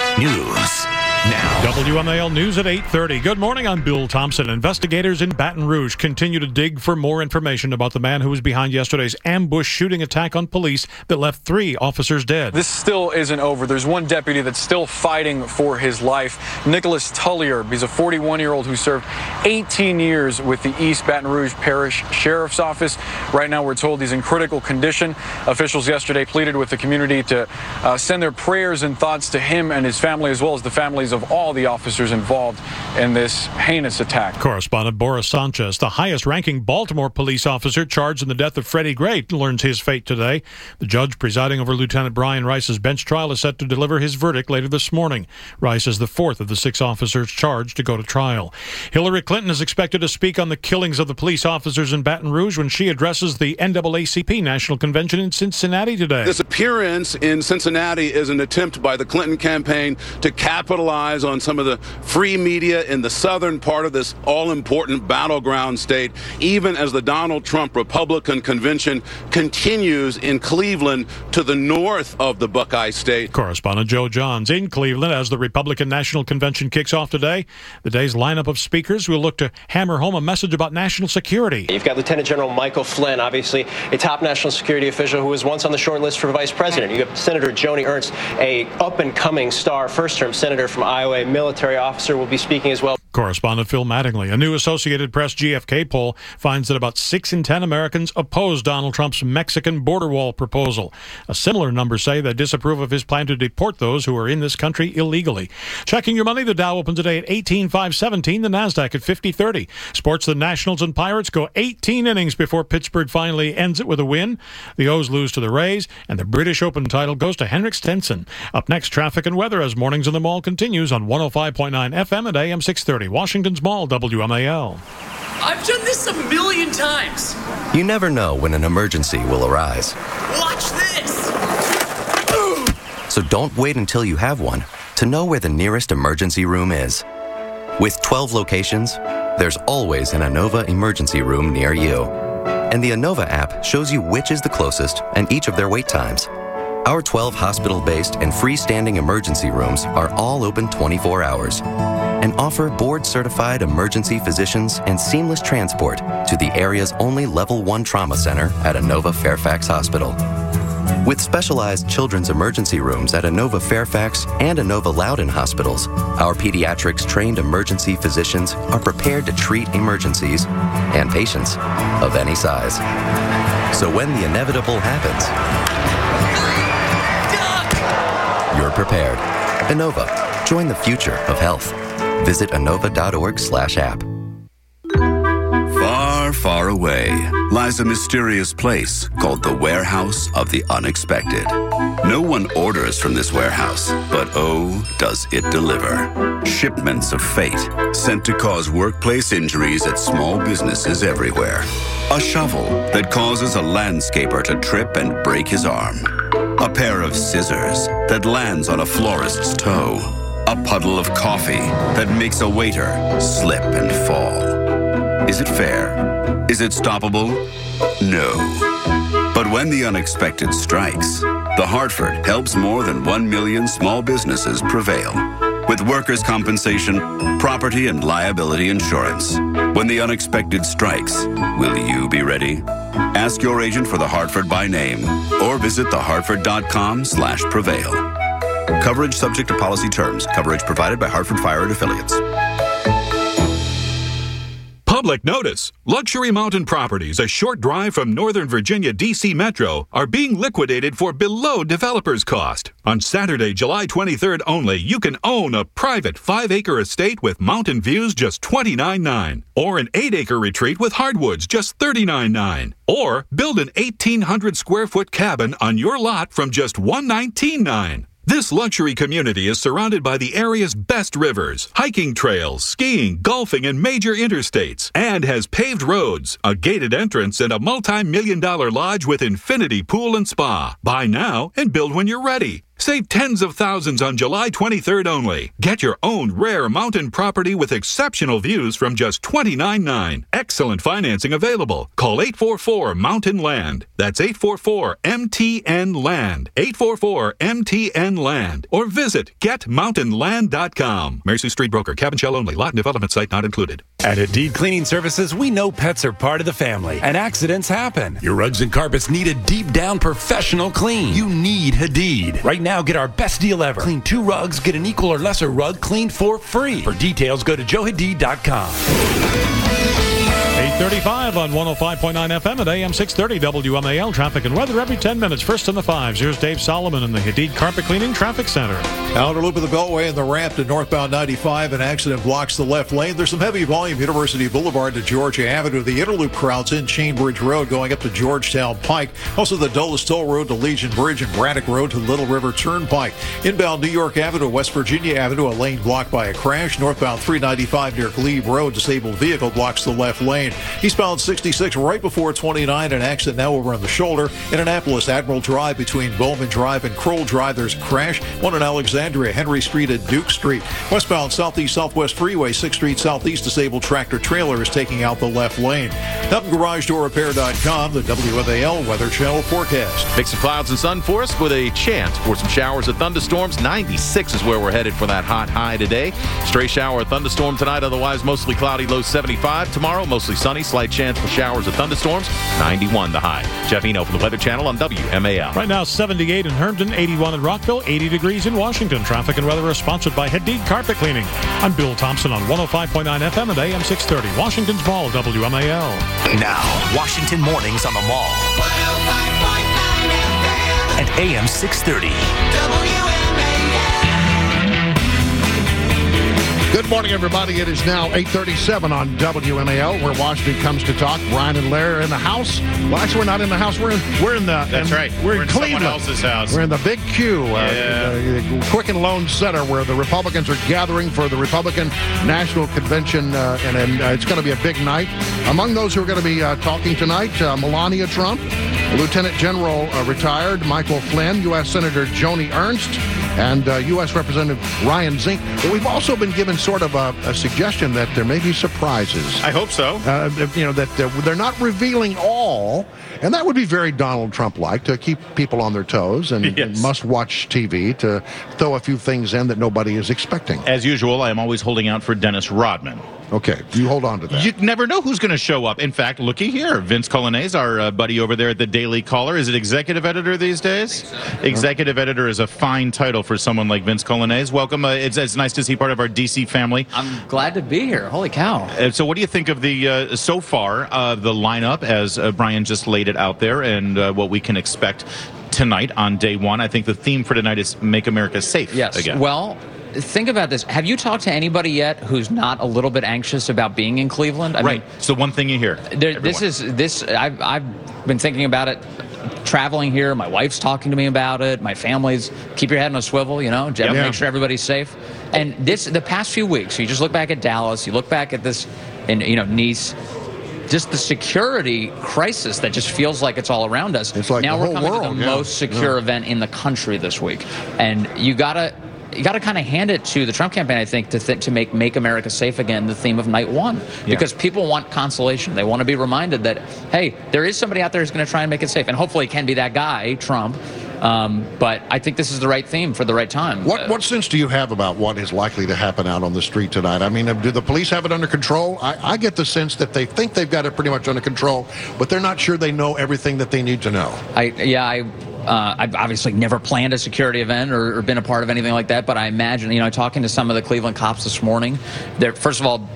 News now. WMAL News at 8:30. Good morning, I'm Bill Thompson. Investigators in Baton Rouge continue to dig for more information about the man who was behind yesterday's ambush shooting attack on police that left 3 officers dead. This still isn't over. There's one deputy that's still fighting for his life. Nicholas Tullier. He's a 41-year-old who served 18 years with the East Baton Rouge Parish Sheriff's Office. Right now, we're told he's in critical condition. Officials yesterday pleaded with the community to send their prayers and thoughts to him and his family, as well as the families of all the officers involved in this heinous attack. Correspondent Boris Sanchez, the highest-ranking Baltimore police officer charged in the death of Freddie Gray, learns his fate today. The judge presiding over Lieutenant Brian Rice's bench trial is set to deliver his verdict later this morning. Rice is the 4th of the 6 officers charged to go to trial. Hillary Clinton is expected to speak on the killings of the police officers in Baton Rouge when she addresses the NAACP National Convention in Cincinnati today. This appearance in Cincinnati is an attempt by the Clinton campaign to capitalize on some of the free media in the southern part of this all-important battleground state, even as the Donald Trump Republican convention continues in Cleveland to the north of the Buckeye State. Correspondent Joe Johns in Cleveland as the Republican National Convention kicks off today. The day's lineup of speakers will look to hammer home a message about national security. You've got Lieutenant General Michael Flynn, obviously a top national security official who was once on the short list for vice president. You have Senator Joni Ernst, a up-and-coming star first-term senator from Iowa, a military officer, will be speaking as well. Correspondent Phil Mattingly. A new Associated Press GFK poll finds that about 6 in 10 Americans oppose Donald Trump's Mexican border wall proposal. A similar number say they disapprove of his plan to deport those who are in this country illegally. Checking your money, the Dow opens today at 18,517, the NASDAQ at 5030. Sports, the Nationals and Pirates go 18 innings before Pittsburgh finally ends it with a win. The O's lose to the Rays, and the British Open title goes to Henrik Stenson. Up next, traffic and weather as Mornings in the Mall continues on 105.9 FM at AM 630. Washington's Mall, WMAL. I've done this a million times. You never know when an emergency will arise. Watch this. So don't wait until you have one to know where the nearest emergency room is. With 12 locations, there's always an Inova emergency room near you. And the Inova app shows you which is the closest and each of their wait times. Our 12 hospital-based and freestanding emergency rooms are all open 24 hours and offer board-certified emergency physicians and seamless transport to the area's only Level 1 trauma center at Inova Fairfax Hospital. With specialized children's emergency rooms at Inova Fairfax and Inova Loudoun hospitals, our pediatrics-trained emergency physicians are prepared to treat emergencies and patients of any size. So when the inevitable happens, you're prepared. Inova. Join the future of health. Visit Inova.org/app. Far, far away lies a mysterious place called the Warehouse of the Unexpected. No one orders from this warehouse, but oh, does it deliver. Shipments of fate sent to cause workplace injuries at small businesses everywhere. A shovel that causes a landscaper to trip and break his arm. A pair of scissors that lands on a florist's toe. A puddle of coffee that makes a waiter slip and fall. Is it fair? Is it stoppable? No. But when the unexpected strikes, The Hartford helps more than 1 million small businesses prevail with workers' compensation, property and liability insurance. When the unexpected strikes, will you be ready? Ask your agent for The Hartford by name or visit thehartford.com/prevail. Coverage subject to policy terms. Coverage provided by Hartford Fire and Affiliates. Public notice. Luxury Mountain Properties, a short drive from Northern Virginia DC Metro, are being liquidated for below developer's cost. On Saturday, July 23rd only, you can own a private 5-acre estate with mountain views just $29,900, or an 8-acre retreat with hardwoods just $39,900, or build an 1,800 square foot cabin on your lot from just $119,900. This luxury community is surrounded by the area's best rivers, hiking trails, skiing, golfing, and major interstates, and has paved roads, a gated entrance, and a multi-million-dollar lodge with infinity pool and spa. Buy now and build when you're ready. Save tens of thousands on July 23rd only. Get your own rare mountain property with exceptional views from just $29,900. Excellent financing available. Call 844-MOUNTAIN-LAND. That's 844-MTN-LAND. 844-MTN-LAND. Or visit getmountainland.com. Mercy Street Broker. Cabin shell only. Lot and development site not included. At Hadid Cleaning Services, we know pets are part of the family, and accidents happen. Your rugs and carpets need a deep-down professional clean. You need Hadid. Right now, get our best deal ever. Clean 2 rugs, get an equal or lesser rug cleaned for free. For details, go to joehadid.com. 8:35 on 105.9 FM at AM 630 WMAL. Traffic and weather every 10 minutes. First in the 5s. Here's Dave Solomon in the Hadid Carpet Cleaning Traffic Center. Outer loop of the Beltway and the ramp to northbound 95. An accident blocks the left lane. There's some heavy volume University Boulevard to Georgia Avenue. The interloop crowds in Chainbridge Road going up to Georgetown Pike. Also the Dulles Toll Road to Legion Bridge and Braddock Road to Little River Turnpike. Inbound New York Avenue, West Virginia Avenue, a lane blocked by a crash. Northbound 395 near Glebe Road, disabled vehicle blocks the left lane. Eastbound 66 right before 29, an accident now over on the shoulder. In Annapolis, Admiral Drive between Bowman Drive and Kroll Drive, there's a crash. One in Alexandria, Henry Street and Duke Street. Westbound Southeast Southwest Freeway, 6th Street Southeast, disabled tractor trailer is taking out the left lane. HeltonGarageDoorRepair.com, the WMAL Weather Channel forecast. Mix of clouds and sun for us with a chance for some showers and thunderstorms. 96 is where we're headed for that hot high today. Stray shower or thunderstorm tonight, otherwise mostly cloudy, low 75. Tomorrow, mostly sunny, slight chance for showers or thunderstorms. 91 the high. Jeff Eno from the Weather Channel on WMAL. Right now, 78 in Herndon, 81 in Rockville, 80 degrees in Washington. Traffic and weather are sponsored by Hadid Carpet Cleaning. I'm Bill Thompson on 105.9 FM and AM 630. Washington's Mall, WMAL. Now, Washington Mornings on the Mall. 105.9 FM. And AM 630. Good morning, everybody. It is now 8:37 on WMAL, where Washington comes to talk. Brian and Larry are in the house. Well, actually, we're not in the house. We're in the. That's right. We're in Cleveland. Someone else's house. We're in the Big Q, the Quicken Loan Center, where the Republicans are gathering for the Republican National Convention, and it's going to be a big night. Among those who are going to be talking tonight, Melania Trump, Lieutenant General retired Michael Flynn, U.S. Senator Joni Ernst, and U.S. Representative Ryan Zink. But we've also been given sort of a suggestion that there may be surprises. I hope so. That they're not revealing all, and that would be very Donald Trump-like, to keep people on their toes and must-watch TV, to throw a few things in that nobody is expecting. As usual, I am always holding out for Dennis Rodman. Okay, you hold on to that. You never know who's going to show up. In fact, looky here. Vince Coglianese, our buddy over there at the Daily Caller. Is it executive editor these days? Executive editor is a fine title for someone like Vince Coglianese. Welcome. It's nice to see part of our D.C. family. I'm glad to be here. Holy cow. So what do you think of the, so far, the lineup as Brian just laid it out there, and what we can expect tonight on day one? I think the theme for tonight is Make America Safe again. Well, think about this. Have you talked to anybody yet who's not a little bit anxious about being in Cleveland? I mean, so one thing you hear. I've been thinking about it, traveling here. My wife's talking to me about it. My family's, keep your head on a swivel, make sure everybody's safe. And the past few weeks, you just look back at Dallas, you look back at this in, Nice, just the security crisis that just feels like it's all around us. It's like now the we're whole coming world, to the most secure event in the country this week. And you got to kind of hand it to the Trump campaign, I think, to make America Safe again the theme of night one. Because people want consolation. They want to be reminded that, hey, there is somebody out there who's going to try and make it safe. And hopefully it can be that guy, Trump. But I think this is the right theme for the right time. What sense do you have about what is likely to happen out on the street tonight? I mean, do the police have it under control? I get the sense that they think they've got it pretty much under control, but they're not sure they know everything that they need to know. I've obviously never planned a security event or been a part of anything like that, but I imagine, talking to some of the Cleveland cops this morning, first of all,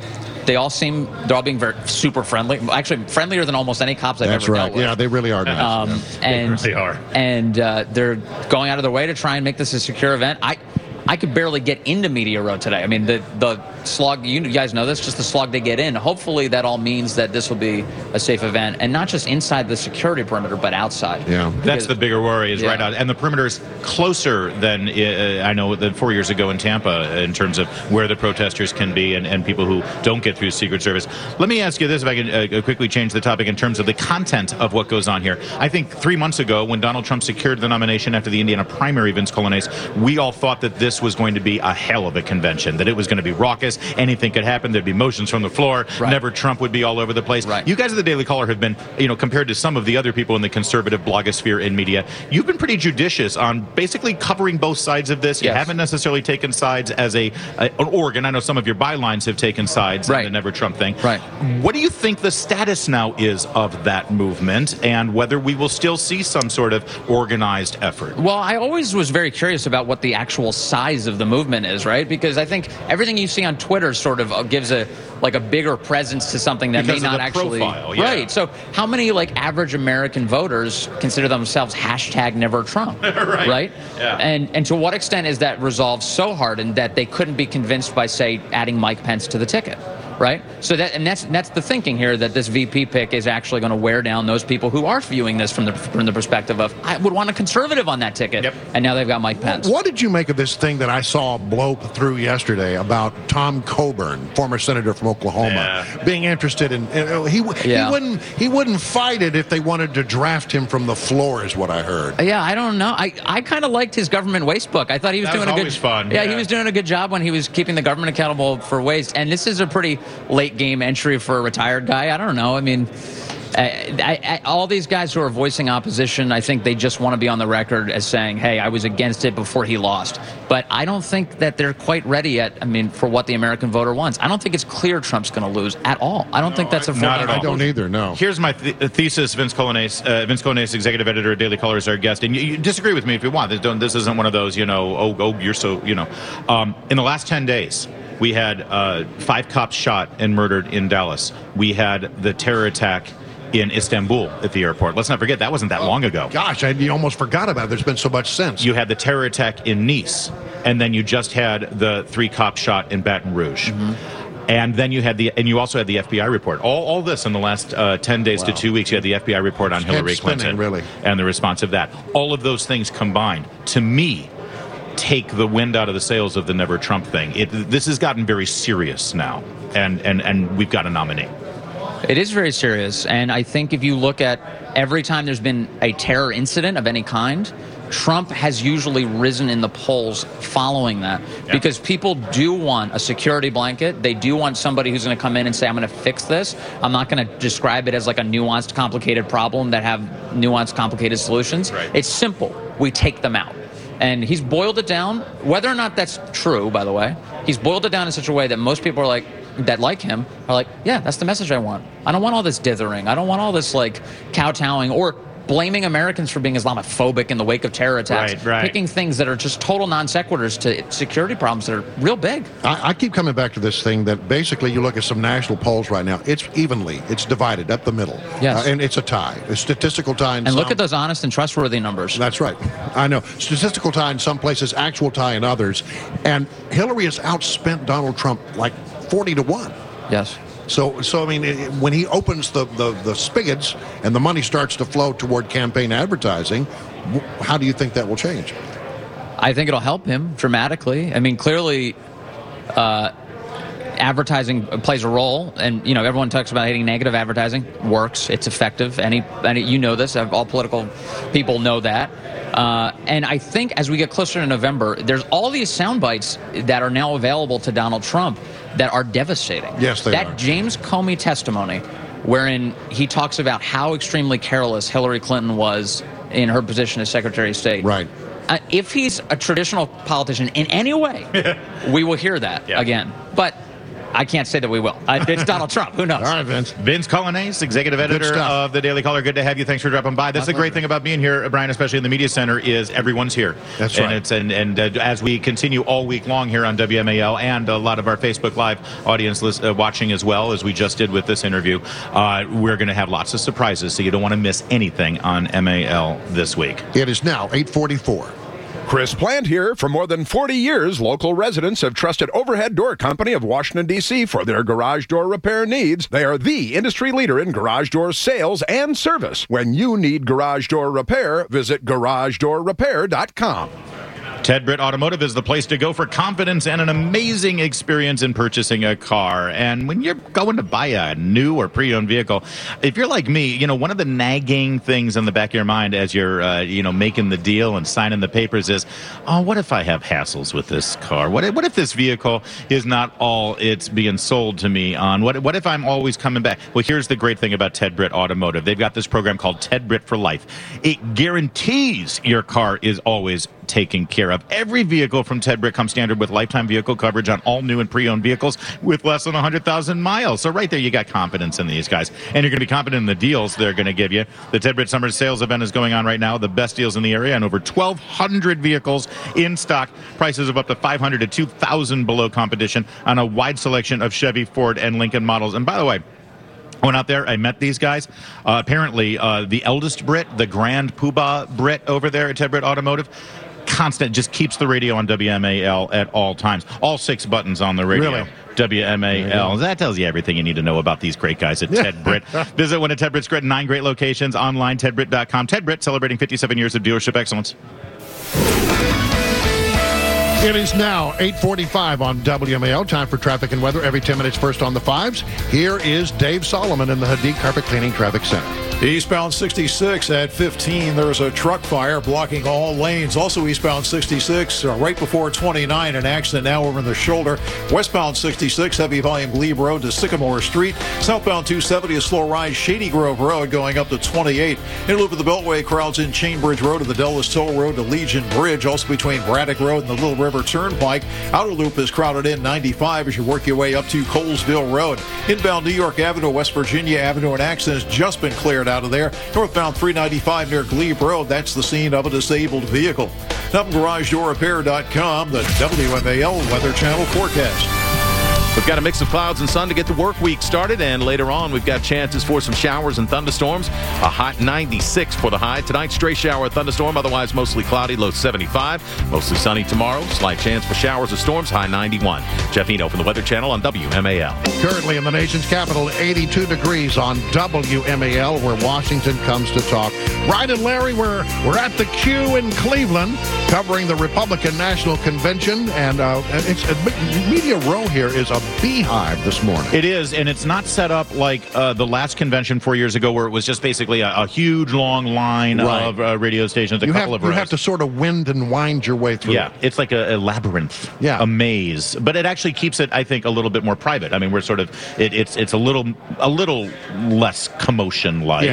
they're all being very super friendly. Actually, friendlier than almost any cops I've ever dealt with. Yeah, they really are nice. And they really are. And they're going out of their way to try and make this a secure event. I could barely get into Media Row today. I mean, the slog, you guys know this, just the slog they get in. Hopefully that all means that this will be a safe event, and not just inside the security perimeter, but outside. Yeah, that's the bigger worry, is right out. And the perimeter is closer than, I know, than 4 years ago in Tampa in terms of where the protesters can be and people who don't get through Secret Service. Let me ask you this, if I can quickly change the topic in terms of the content of what goes on here. I think 3 months ago, when Donald Trump secured the nomination after the Indiana primary, Vince Colonnese, we all thought that this was going to be a hell of a convention, that it was going to be raucous, anything could happen, there'd be motions from the floor, Never Trump would be all over the place. You guys at the Daily Caller have been, compared to some of the other people in the conservative blogosphere in media, you've been pretty judicious on basically covering both sides of this. You haven't necessarily taken sides as an organ. I know some of your bylines have taken sides in the Never Trump thing. What do you think the status now is of that movement, and whether we will still see some sort of organized effort? Well, I always was very curious about what the actual size of the movement is, right? Because I think everything you see on Twitter sort of gives a bigger presence to something that because may not of the actually profile, right. So how many average American voters consider themselves #Never Trump? right? Yeah. And to what extent is that resolved so hard and that they couldn't be convinced by, say, adding Mike Pence to the ticket? Right? So that's the thinking here, that this VP pick is actually going to wear down those people who are viewing this from the perspective of, I would want a conservative on that ticket, and now they've got Mike Pence. What did you make of this thing that I saw blow through yesterday about Tom Coburn, former senator from Oklahoma, being interested in he wouldn't fight it if they wanted to draft him from the floor, is what I heard. Yeah, I don't know. I kind of liked his government waste book. I thought he was doing a good fun. Yeah, he was doing a good job when he was keeping the government accountable for waste. And this is a pretty late game entry for a retired guy. I don't know. I mean, all these guys who are voicing opposition, I think they just want to be on the record as saying, hey, I was against it before he lost. But I don't think that they're quite ready yet, for what the American voter wants. I don't think it's clear Trump's going to lose at all. I don't think that's a not at all. I don't either, no. Here's my thesis, Vince Colonnese, executive editor at Daily Caller, is our guest. And you disagree with me if you want. This isn't one of those, you're so, in the last 10 days, we had 5 cops shot and murdered in Dallas. We had the terror attack in Istanbul at the airport. Let's not forget, that wasn't that long ago. Gosh, I almost forgot about it. There's been so much since. You had the terror attack in Nice, and then you just had the 3 cops shot in Baton Rouge. And then you also had the FBI report. All this in the last 10 days to 2 weeks. You had the FBI report on Hillary Clinton, really, and the response of that. All of those things combined, to me, take the wind out of the sails of the Never Trump thing. This has gotten very serious now, and we've got a nominee. It is very serious, and I think if you look at every time there's been a terror incident of any kind, Trump has usually risen in the polls following that, because people do want a security blanket. They do want somebody who's going to come in and say, I'm going to fix this. I'm not going to describe it as like a nuanced, complicated problem that have nuanced, complicated solutions. It's simple. We take them out. And he's boiled it down, whether or not that's true, by the way, he's boiled it down in such a way that most people are that like him are like, yeah, that's the message I want. I don't want all this dithering. I don't want all this kowtowing or blaming Americans for being Islamophobic in the wake of terror attacks, picking things that are just total non sequiturs to security problems that are real big. I keep coming back to this thing that basically you look at some national polls right now, it's divided up the middle. Yes. And it's a tie, a statistical tie. And look at those honest and trustworthy numbers. That's right. I know. Statistical tie in some places, actual tie in others. And Hillary has outspent Donald Trump 40-1. Yes. So I mean, when he opens the spigots and the money starts to flow toward campaign advertising, how do you think that will change? I think it'll help him dramatically. I mean, clearly, advertising plays a role, and everyone talks about hating negative advertising. Works. It's effective. Any you know this. All political people know that. And I think as we get closer to November, there's all these sound bites that are now available to Donald Trump that are devastating. Yes, they are. That James Comey testimony, wherein he talks about how extremely careless Hillary Clinton was in her position as Secretary of State. Right. If he's a traditional politician in any way, we will hear that again. But I can't say that we will. It's Donald Trump. Who knows? All right, Vince. Vince Coglianese, executive editor of the Daily Caller. Good to have you. Thanks for dropping by. That's the great thing about being here, Brian, especially in the media center, is everyone's here. That's right. And as we continue all week long here on WMAL, and a lot of our Facebook Live audience watching as well, as we just did with this interview, we're going to have lots of surprises, so you don't want to miss anything on MAL this week. It is now 8:44. Chris Plant here. For more than 40 years, local residents have trusted Overhead Door Company of Washington, D.C. for their garage door repair needs. They are the industry leader in garage door sales and service. When you need garage door repair, visit garagedoorrepair.com. Ted Britt Automotive is the place to go for confidence and an amazing experience in purchasing a car. And when you're going to buy a new or pre-owned vehicle, if you're like me, one of the nagging things in the back of your mind as you're, making the deal and signing the papers is, oh, what if I have hassles with this car? What if this vehicle is not all it's being sold to me on? What if I'm always coming back? Well, here's the great thing about Ted Britt Automotive. They've got this program called Ted Britt for Life. It guarantees your car is always taken care of. Every vehicle from Ted Britt comes standard with lifetime vehicle coverage on all new and pre-owned vehicles with less than 100,000 miles. So right there, you got confidence in these guys. And you're going to be confident in the deals they're going to give you. The Ted Britt Summer Sales Event is going on right now. The best deals in the area, and over 1,200 vehicles in stock. Prices of up to $500 to $2,000 below competition on a wide selection of Chevy, Ford, and Lincoln models. And by the way, I went out there, I met these guys. Apparently, the eldest Brit, the Grand Poobah Brit over there at Ted Britt Automotive, constant, just keeps the radio on WMAL at all times. All 6 buttons on the radio. Really? WMAL. That tells you everything you need to know about these great guys at Ted Britt. Visit one of Ted Britt's 9 great locations online, tedbritt.com. Ted Britt, celebrating 57 years of dealership excellence. It is now 8:45 on WMAL. Time for traffic and weather every 10 minutes first on the 5s. Here is Dave Solomon in the Hadid Carpet Cleaning Traffic Center. Eastbound 66 at 15, there's a truck fire blocking all lanes. Also eastbound 66, right before 29, an accident now over in the shoulder. Westbound 66, heavy volume Glebe Road to Sycamore Street. Southbound 270, a slow rise, Shady Grove Road going up to 28. In loop of the Beltway, crowds in Chainbridge Road to the Dulles Toll Road to Legion Bridge. Also between Braddock Road and the Little River Turnpike. Outer loop is crowded in 95 as you work your way up to Colesville Road. Inbound New York Avenue, West Virginia Avenue, an accident has just been cleared out of there. Northbound 395 near Glebe Road, that's the scene of a disabled vehicle. Now from GarageDoorRepair.com, the WMAL Weather Channel forecast. We've got a mix of clouds and sun to get the work week started, and later on we've got chances for some showers and thunderstorms. A hot 96 for the high. Tonight, stray shower, thunderstorm, otherwise mostly cloudy, low 75. Mostly sunny tomorrow. Slight chance for showers or storms, high 91. Jeff Eno from the Weather Channel on WMAL. Currently in the nation's capital, 82 degrees on WMAL, where Washington comes to talk. Brian and Larry, we're at the Q in Cleveland, covering the Republican National Convention, and Media Row here is a beehive this morning. It is, and it's not set up like the last convention 4 years ago, where it was just basically a huge, long line of radio stations, you couple of rows. You have to sort of wind and wind your way through. Yeah, it's like a labyrinth, a maze. But it actually keeps it, I think, a little bit more private. I mean, we're sort of, it's a little less commotion-like.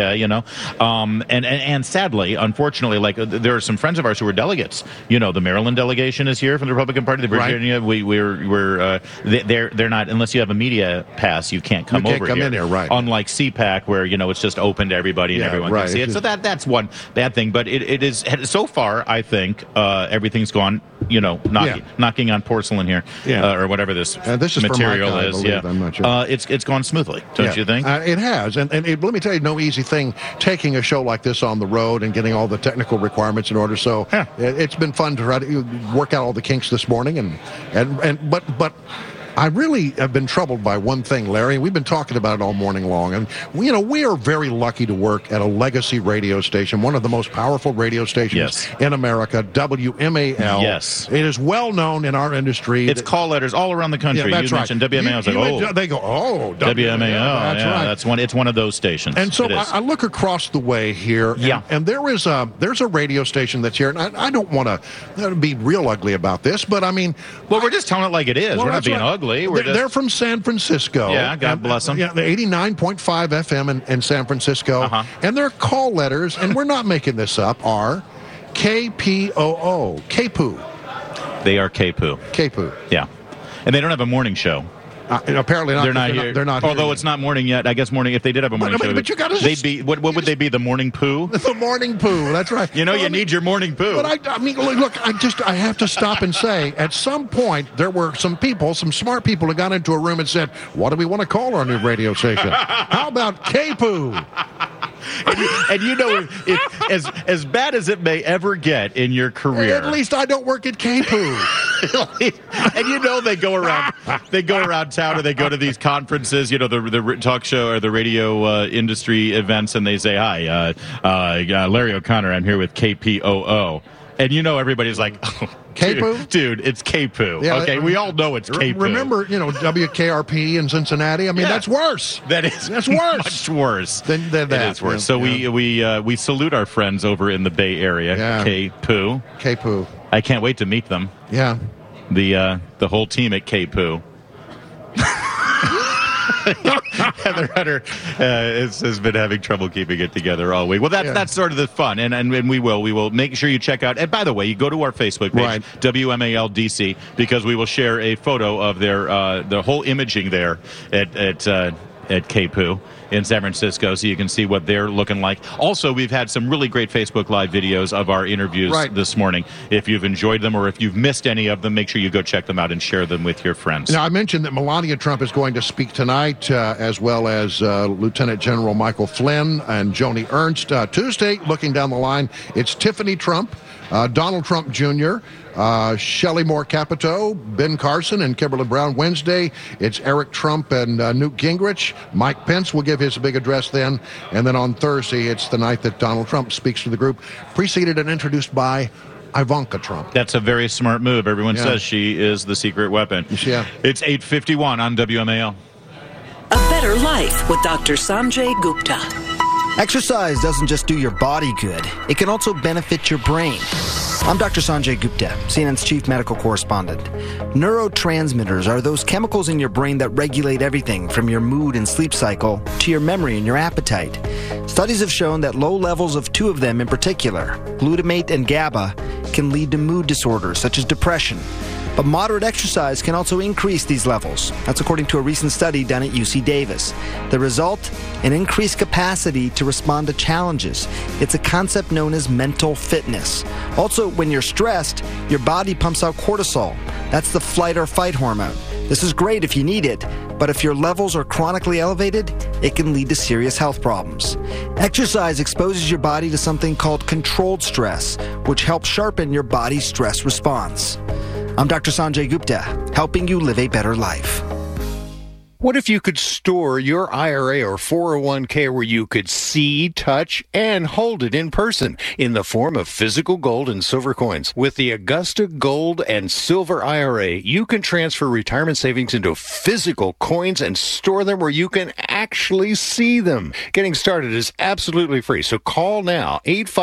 And sadly, unfortunately, like there are some friends of ours who are delegates. The Maryland delegation is here from the Republican Party. The Virginia, they're not, unless you have a media pass, you can't come over here. In here, right? Unlike CPAC, where it's just open to everybody and everyone can see it. So that's one bad thing. But it is, so far, I think everything's gone. Knocking on porcelain here, or whatever this material is. I'm not sure. It's gone smoothly, don't you think? It has, and let me tell you, no easy thing taking a show like this on the road and getting all the technical requirements in order. So it's been fun to try to work out all the kinks this morning, but I really have been troubled by one thing, Larry. We've been talking about it all morning long. And, we are very lucky to work at a legacy radio station, one of the most powerful radio stations in America, WMAL. Yes. It is well known in our industry. It's call letters all around the country. That's you mentioned WMAL. They go, WMAL. That's right. It's one of those stations. And so I look across the way here, and there's a radio station that's here. And I don't want to be real ugly about this, but I mean... Well, we're just telling it like it is. We're not being ugly. They're from San Francisco. Yeah, God bless them. Yeah, the 89.5 FM in San Francisco. And their call letters, and we're not making this up, are KPOO. KPOO. They are KPOO. KPOO. Yeah. And they don't have a morning show. Apparently not. They're not here. They're not here. Although it's not morning yet. I guess morning. If they did have a morning show, but you gotta they'd be. What would they be? The morning poo? The morning poo. That's right. You need your morning poo. But I mean, look. I have to stop and say, at some point there were some smart people who got into a room and said, "What do we want to call our new radio station? How about K-poo?" And as bad as it may ever get in your career, at least I don't work at K-poo. And they go around town and they go to these conferences, the talk show or the radio industry events, and they say, "Hi, Larry O'Connor. I'm here with KPOO." And everybody's like, "Oh, K-poo? Dude, it's K-poo." Yeah, okay, we all know it's K-poo. Remember, WKRP in Cincinnati? I mean, that's worse. That's worse. Much worse than that. It is worse. So we salute our friends over in the Bay Area. Yeah. K-poo. K-poo. I can't wait to meet them. Yeah. The whole team at K-poo. Heather Hunter has been having trouble keeping it together all week. Well, that's sort of the fun, and we will make sure you check out. And by the way, you go to our Facebook page, right. WMAL DC, because we will share a photo of the whole imaging there at K-poo in San Francisco, so you can see what they're looking like. Also, we've had some really great Facebook Live videos of our interviews this morning. If you've enjoyed them or if you've missed any of them, make sure you go check them out and share them with your friends. Now, I mentioned that Melania Trump is going to speak tonight, as well as Lieutenant General Michael Flynn and Joni Ernst. Tuesday, looking down the line, it's Tiffany Trump, Donald Trump Jr., Shelley Moore Capito, Ben Carson, and Kimberly Brown. Wednesday, it's Eric Trump and Newt Gingrich. Mike Pence will give his big address then. And then on Thursday, it's the night that Donald Trump speaks to the group, preceded and introduced by Ivanka Trump. That's a very smart move. Everyone says she is the secret weapon. Yeah. It's 8:51 on WMAL. A better life with Dr. Sanjay Gupta. Exercise doesn't just do your body good, it can also benefit your brain. I'm Dr. Sanjay Gupta, CNN's chief medical correspondent. Neurotransmitters are those chemicals in your brain that regulate everything from your mood and sleep cycle to your memory and your appetite. Studies have shown that low levels of two of them in particular, glutamate and GABA, can lead to mood disorders such as depression. But moderate exercise can also increase these levels. That's according to a recent study done at UC Davis. The result? An increased capacity to respond to challenges. It's a concept known as mental fitness. Also, when you're stressed, your body pumps out cortisol. That's the flight or fight hormone. This is great if you need it, but if your levels are chronically elevated, it can lead to serious health problems. Exercise exposes your body to something called controlled stress, which helps sharpen your body's stress response. I'm Dr. Sanjay Gupta, helping you live a better life. What if you could store your IRA or 401k where you could see, touch, and hold it in person in the form of physical gold and silver coins? With the Augusta Gold and Silver IRA, you can transfer retirement savings into physical coins and store them where you can actually see them. Getting started is absolutely free, so call now,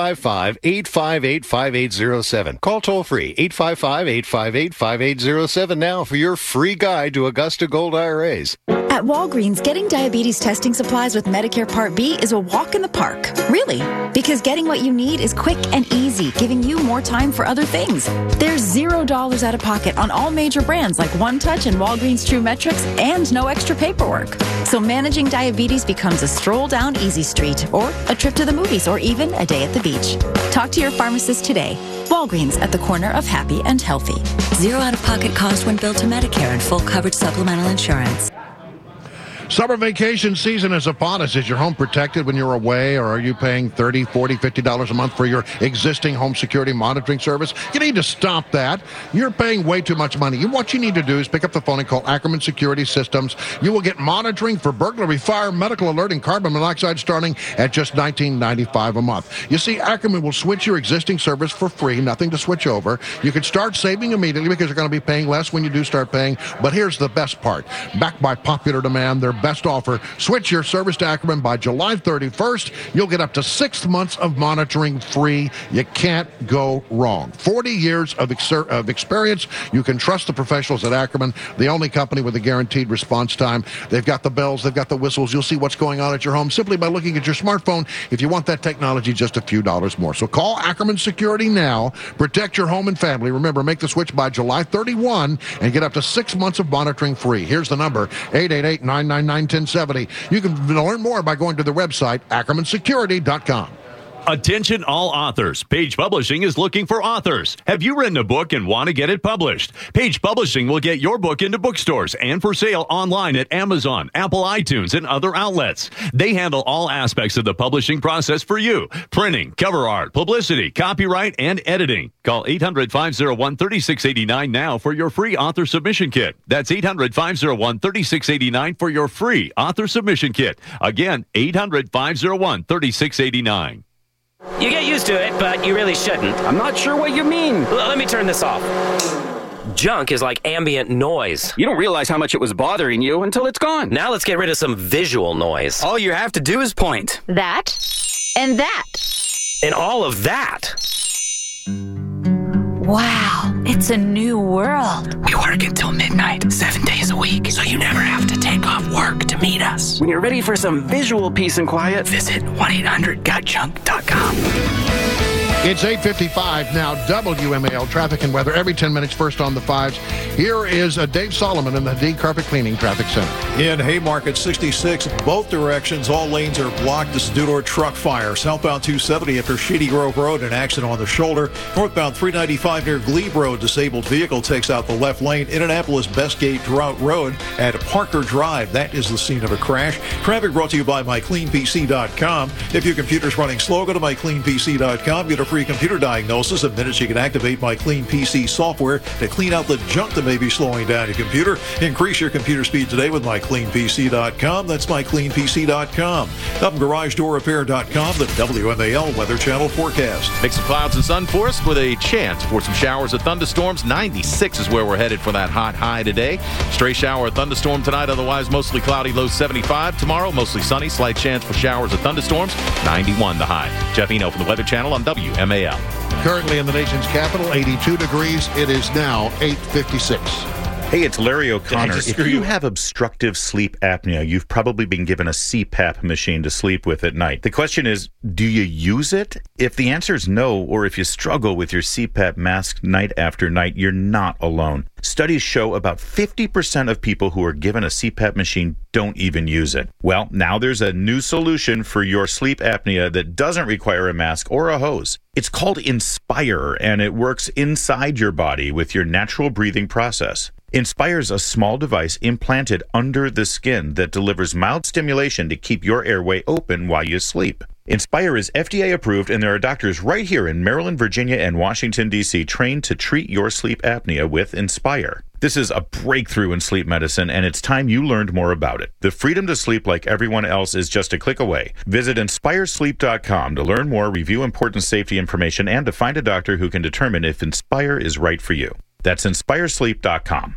855-858-5807. Call toll-free, 855-858-5807 now for your free guide to Augusta Gold IRAs. At Walgreens, getting diabetes testing supplies with Medicare Part B is a walk in the park. Really, because getting what you need is quick and easy, giving you more time for other things. There's $0 out of pocket on all major brands like One Touch and Walgreens True Metrics, and no extra paperwork. So managing diabetes becomes a stroll down Easy Street, or a trip to the movies, or even a day at the beach. Talk to your pharmacist today. Walgreens, at the corner of happy and healthy. Zero out-of-pocket cost when billed to Medicare and full coverage supplemental insurance. Summer vacation season is upon us. Is your home protected when you're away, or are you paying $30, $40, $50 a month for your existing home security monitoring service? You need to stop that. You're paying way too much money. What you need to do is pick up the phone and call Ackerman Security Systems. You will get monitoring for burglary, fire, medical alert, and carbon monoxide starting at just $19.95 a month. You see, Ackerman will switch your existing service for free, nothing to switch over. You can start saving immediately because you're going to be paying less when you do start paying. But here's the best part. Backed by popular demand, their their best offer. Switch your service to Ackerman by July 31st. You'll get up to 6 months of monitoring free. You can't go wrong. 40 years of experience. You can trust the professionals at Ackerman, the only company with a guaranteed response time. They've got the bells, they've got the whistles. You'll see what's going on at your home simply by looking at your smartphone. If you want that technology, just a few dollars more. So call Ackerman Security now. Protect your home and family. Remember, make the switch by July 31 and get up to 6 months of monitoring free. Here's the number, 888-999-1070. You can learn more by going to the website, ackermansecurity.com. Attention all authors. Page Publishing is looking for authors. Have you written a book and want to get it published? Page Publishing will get your book into bookstores and for sale online at Amazon, Apple iTunes, and other outlets. They handle all aspects of the publishing process for you. Printing, cover art, publicity, copyright, and editing. Call 800-501-3689 now for your free author submission kit. That's 800-501-3689 for your free author submission kit. Again, 800-501-3689. You get used to it, but you really shouldn't. I'm not sure what you mean. Let me turn this off. Junk is like ambient noise. You don't realize how much it was bothering you until it's gone. Now let's get rid of some visual noise. All you have to do is point. That and that. And all of that. Wow, it's a new world. We work until midnight, 7 days a week, so you never have to take off work to meet us. When you're ready for some visual peace and quiet, visit 1-800-GOT-JUNK.com. It's 8:55 now, WMAL traffic and weather every 10 minutes, first on the fives. Here is Dave Solomon in the D Carpet Cleaning Traffic Center. In Haymarket 66, both directions, all lanes are blocked. This is due to a truck fire. Southbound 270 after Shady Grove Road, an accident on the shoulder. Northbound 395 near Glebe Road, disabled vehicle takes out the left lane. Indianapolis Bestgate Road at Parker Drive, that is the scene of a crash. Traffic brought to you by MyCleanPC.com. If your computer's running slow, go to MyCleanPC.com. Get a free computer diagnosis. In minutes, you can activate My Clean PC software to clean out the junk that may be slowing down your computer. Increase your computer speed today with MyCleanPC.com. That's MyCleanPC.com. Up GarageDoorRepair.com, the WMAL Weather Channel forecast. Mix of clouds and sun for us with a chance for some showers or thunderstorms. 96 is where we're headed for that hot high today. Stray shower or thunderstorm tonight, otherwise mostly cloudy, low 75. Tomorrow, mostly sunny, slight chance for showers or thunderstorms. 91 the high. Jeff Eno from the Weather Channel on WMAL. Currently in the nation's capital, 82 degrees. It is now 8:56. Hey, it's Larry O'Connor. If you have obstructive sleep apnea, you've probably been given a CPAP machine to sleep with at night. The question is, do you use it? If the answer is no, or if you struggle with your CPAP mask night after night, you're not alone. Studies show about 50% of people who are given a CPAP machine don't even use it. Well, now there's a new solution for your sleep apnea that doesn't require a mask or a hose. It's called Inspire, and it works inside your body with your natural breathing process. Inspire is a small device implanted under the skin that delivers mild stimulation to keep your airway open while you sleep. Inspire is FDA approved, and there are doctors right here in Maryland, Virginia, and Washington, D.C. trained to treat your sleep apnea with Inspire. This is a breakthrough in sleep medicine, and it's time you learned more about it. The freedom to sleep like everyone else is just a click away. Visit InspireSleep.com to learn more, review important safety information, and to find a doctor who can determine if Inspire is right for you. That's InspireSleep.com.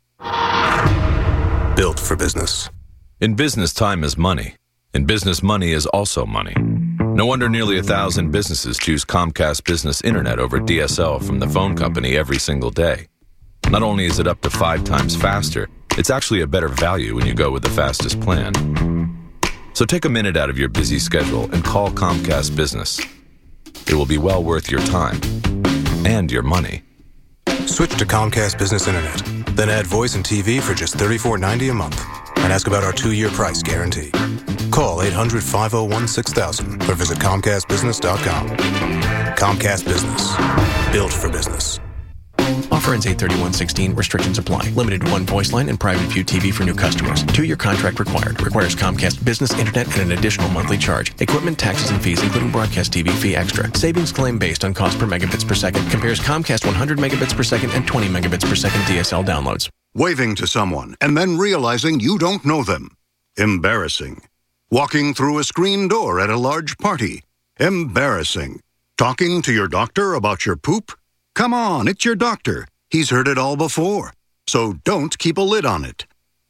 Built for business. In business, time is money. In business, money is also money. No wonder nearly 1,000 businesses choose Comcast Business Internet over DSL from the phone company every single day. Not only is it up to 5 times faster, it's actually a better value when you go with the fastest plan. So take a minute out of your busy schedule and call Comcast Business. It will be well worth your time and your money. Switch to Comcast Business Internet. Then add voice and TV for just $34.90 a month. And ask about our 2-year price guarantee. Call 800-501-6000 or visit ComcastBusiness.com. Comcast Business. Built for business. Offer ends 8/31/16. Restrictions apply. Limited to 1 voice line and private view TV for new customers. 2-year contract required. Requires Comcast Business Internet and an additional monthly charge. Equipment, taxes, and fees, including broadcast TV fee extra. Savings claim based on cost per megabits per second. Compares Comcast 100 megabits per second and 20 megabits per second DSL downloads. Waving to someone and then realizing you don't know them. Embarrassing. Walking through a screen door at a large party. Embarrassing. Talking to your doctor about your poop? Come on, it's your doctor. He's heard it all before. So don't keep a lid on it.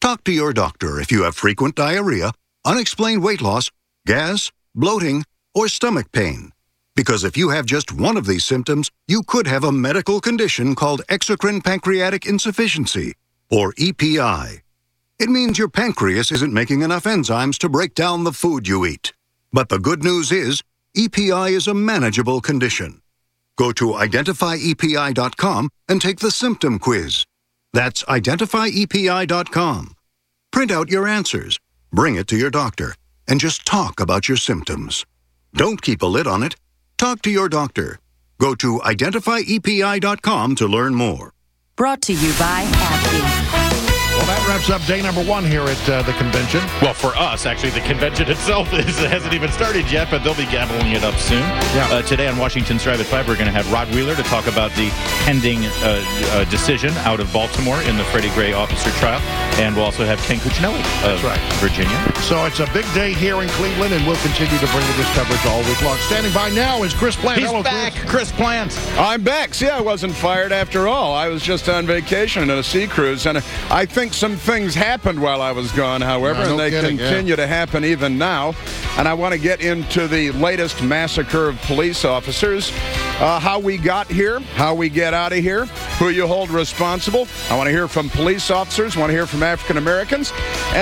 Talk to your doctor if you have frequent diarrhea, unexplained weight loss, gas, bloating, or stomach pain. Because if you have just one of these symptoms, you could have a medical condition called exocrine pancreatic insufficiency, or EPI. It means your pancreas isn't making enough enzymes to break down the food you eat. But the good news is, EPI is a manageable condition. Go to identifyepi.com and take the symptom quiz. That's identifyepi.com. Print out your answers, bring it to your doctor, and just talk about your symptoms. Don't keep a lid on it. Talk to your doctor. Go to identifyepi.com to learn more. Brought to you by AbbVie. Well, that wraps up day number 1 here at the convention. Well, for us, actually, the convention itself hasn't even started yet, but they'll be gaveling it up soon. Yeah. Today on Washington's Drive at 5, we're going to have Rod Wheeler to talk about the pending decision out of Baltimore in the Freddie Gray officer trial. And we'll also have Ken Cuccinelli of Virginia. So it's a big day here in Cleveland, and we'll continue to bring you this coverage all week long. Standing by now is Chris Plant. He's Hello, back. Chris Plant. I'm back. See, I wasn't fired after all. I was just on vacation in a sea cruise, and I think some things happened while I was gone, however, and they continue to happen even now. And I want to get into the latest massacre of police officers, how we got here, how we get out of here, who you hold responsible. I want to hear from police officers, I want to hear from African Americans.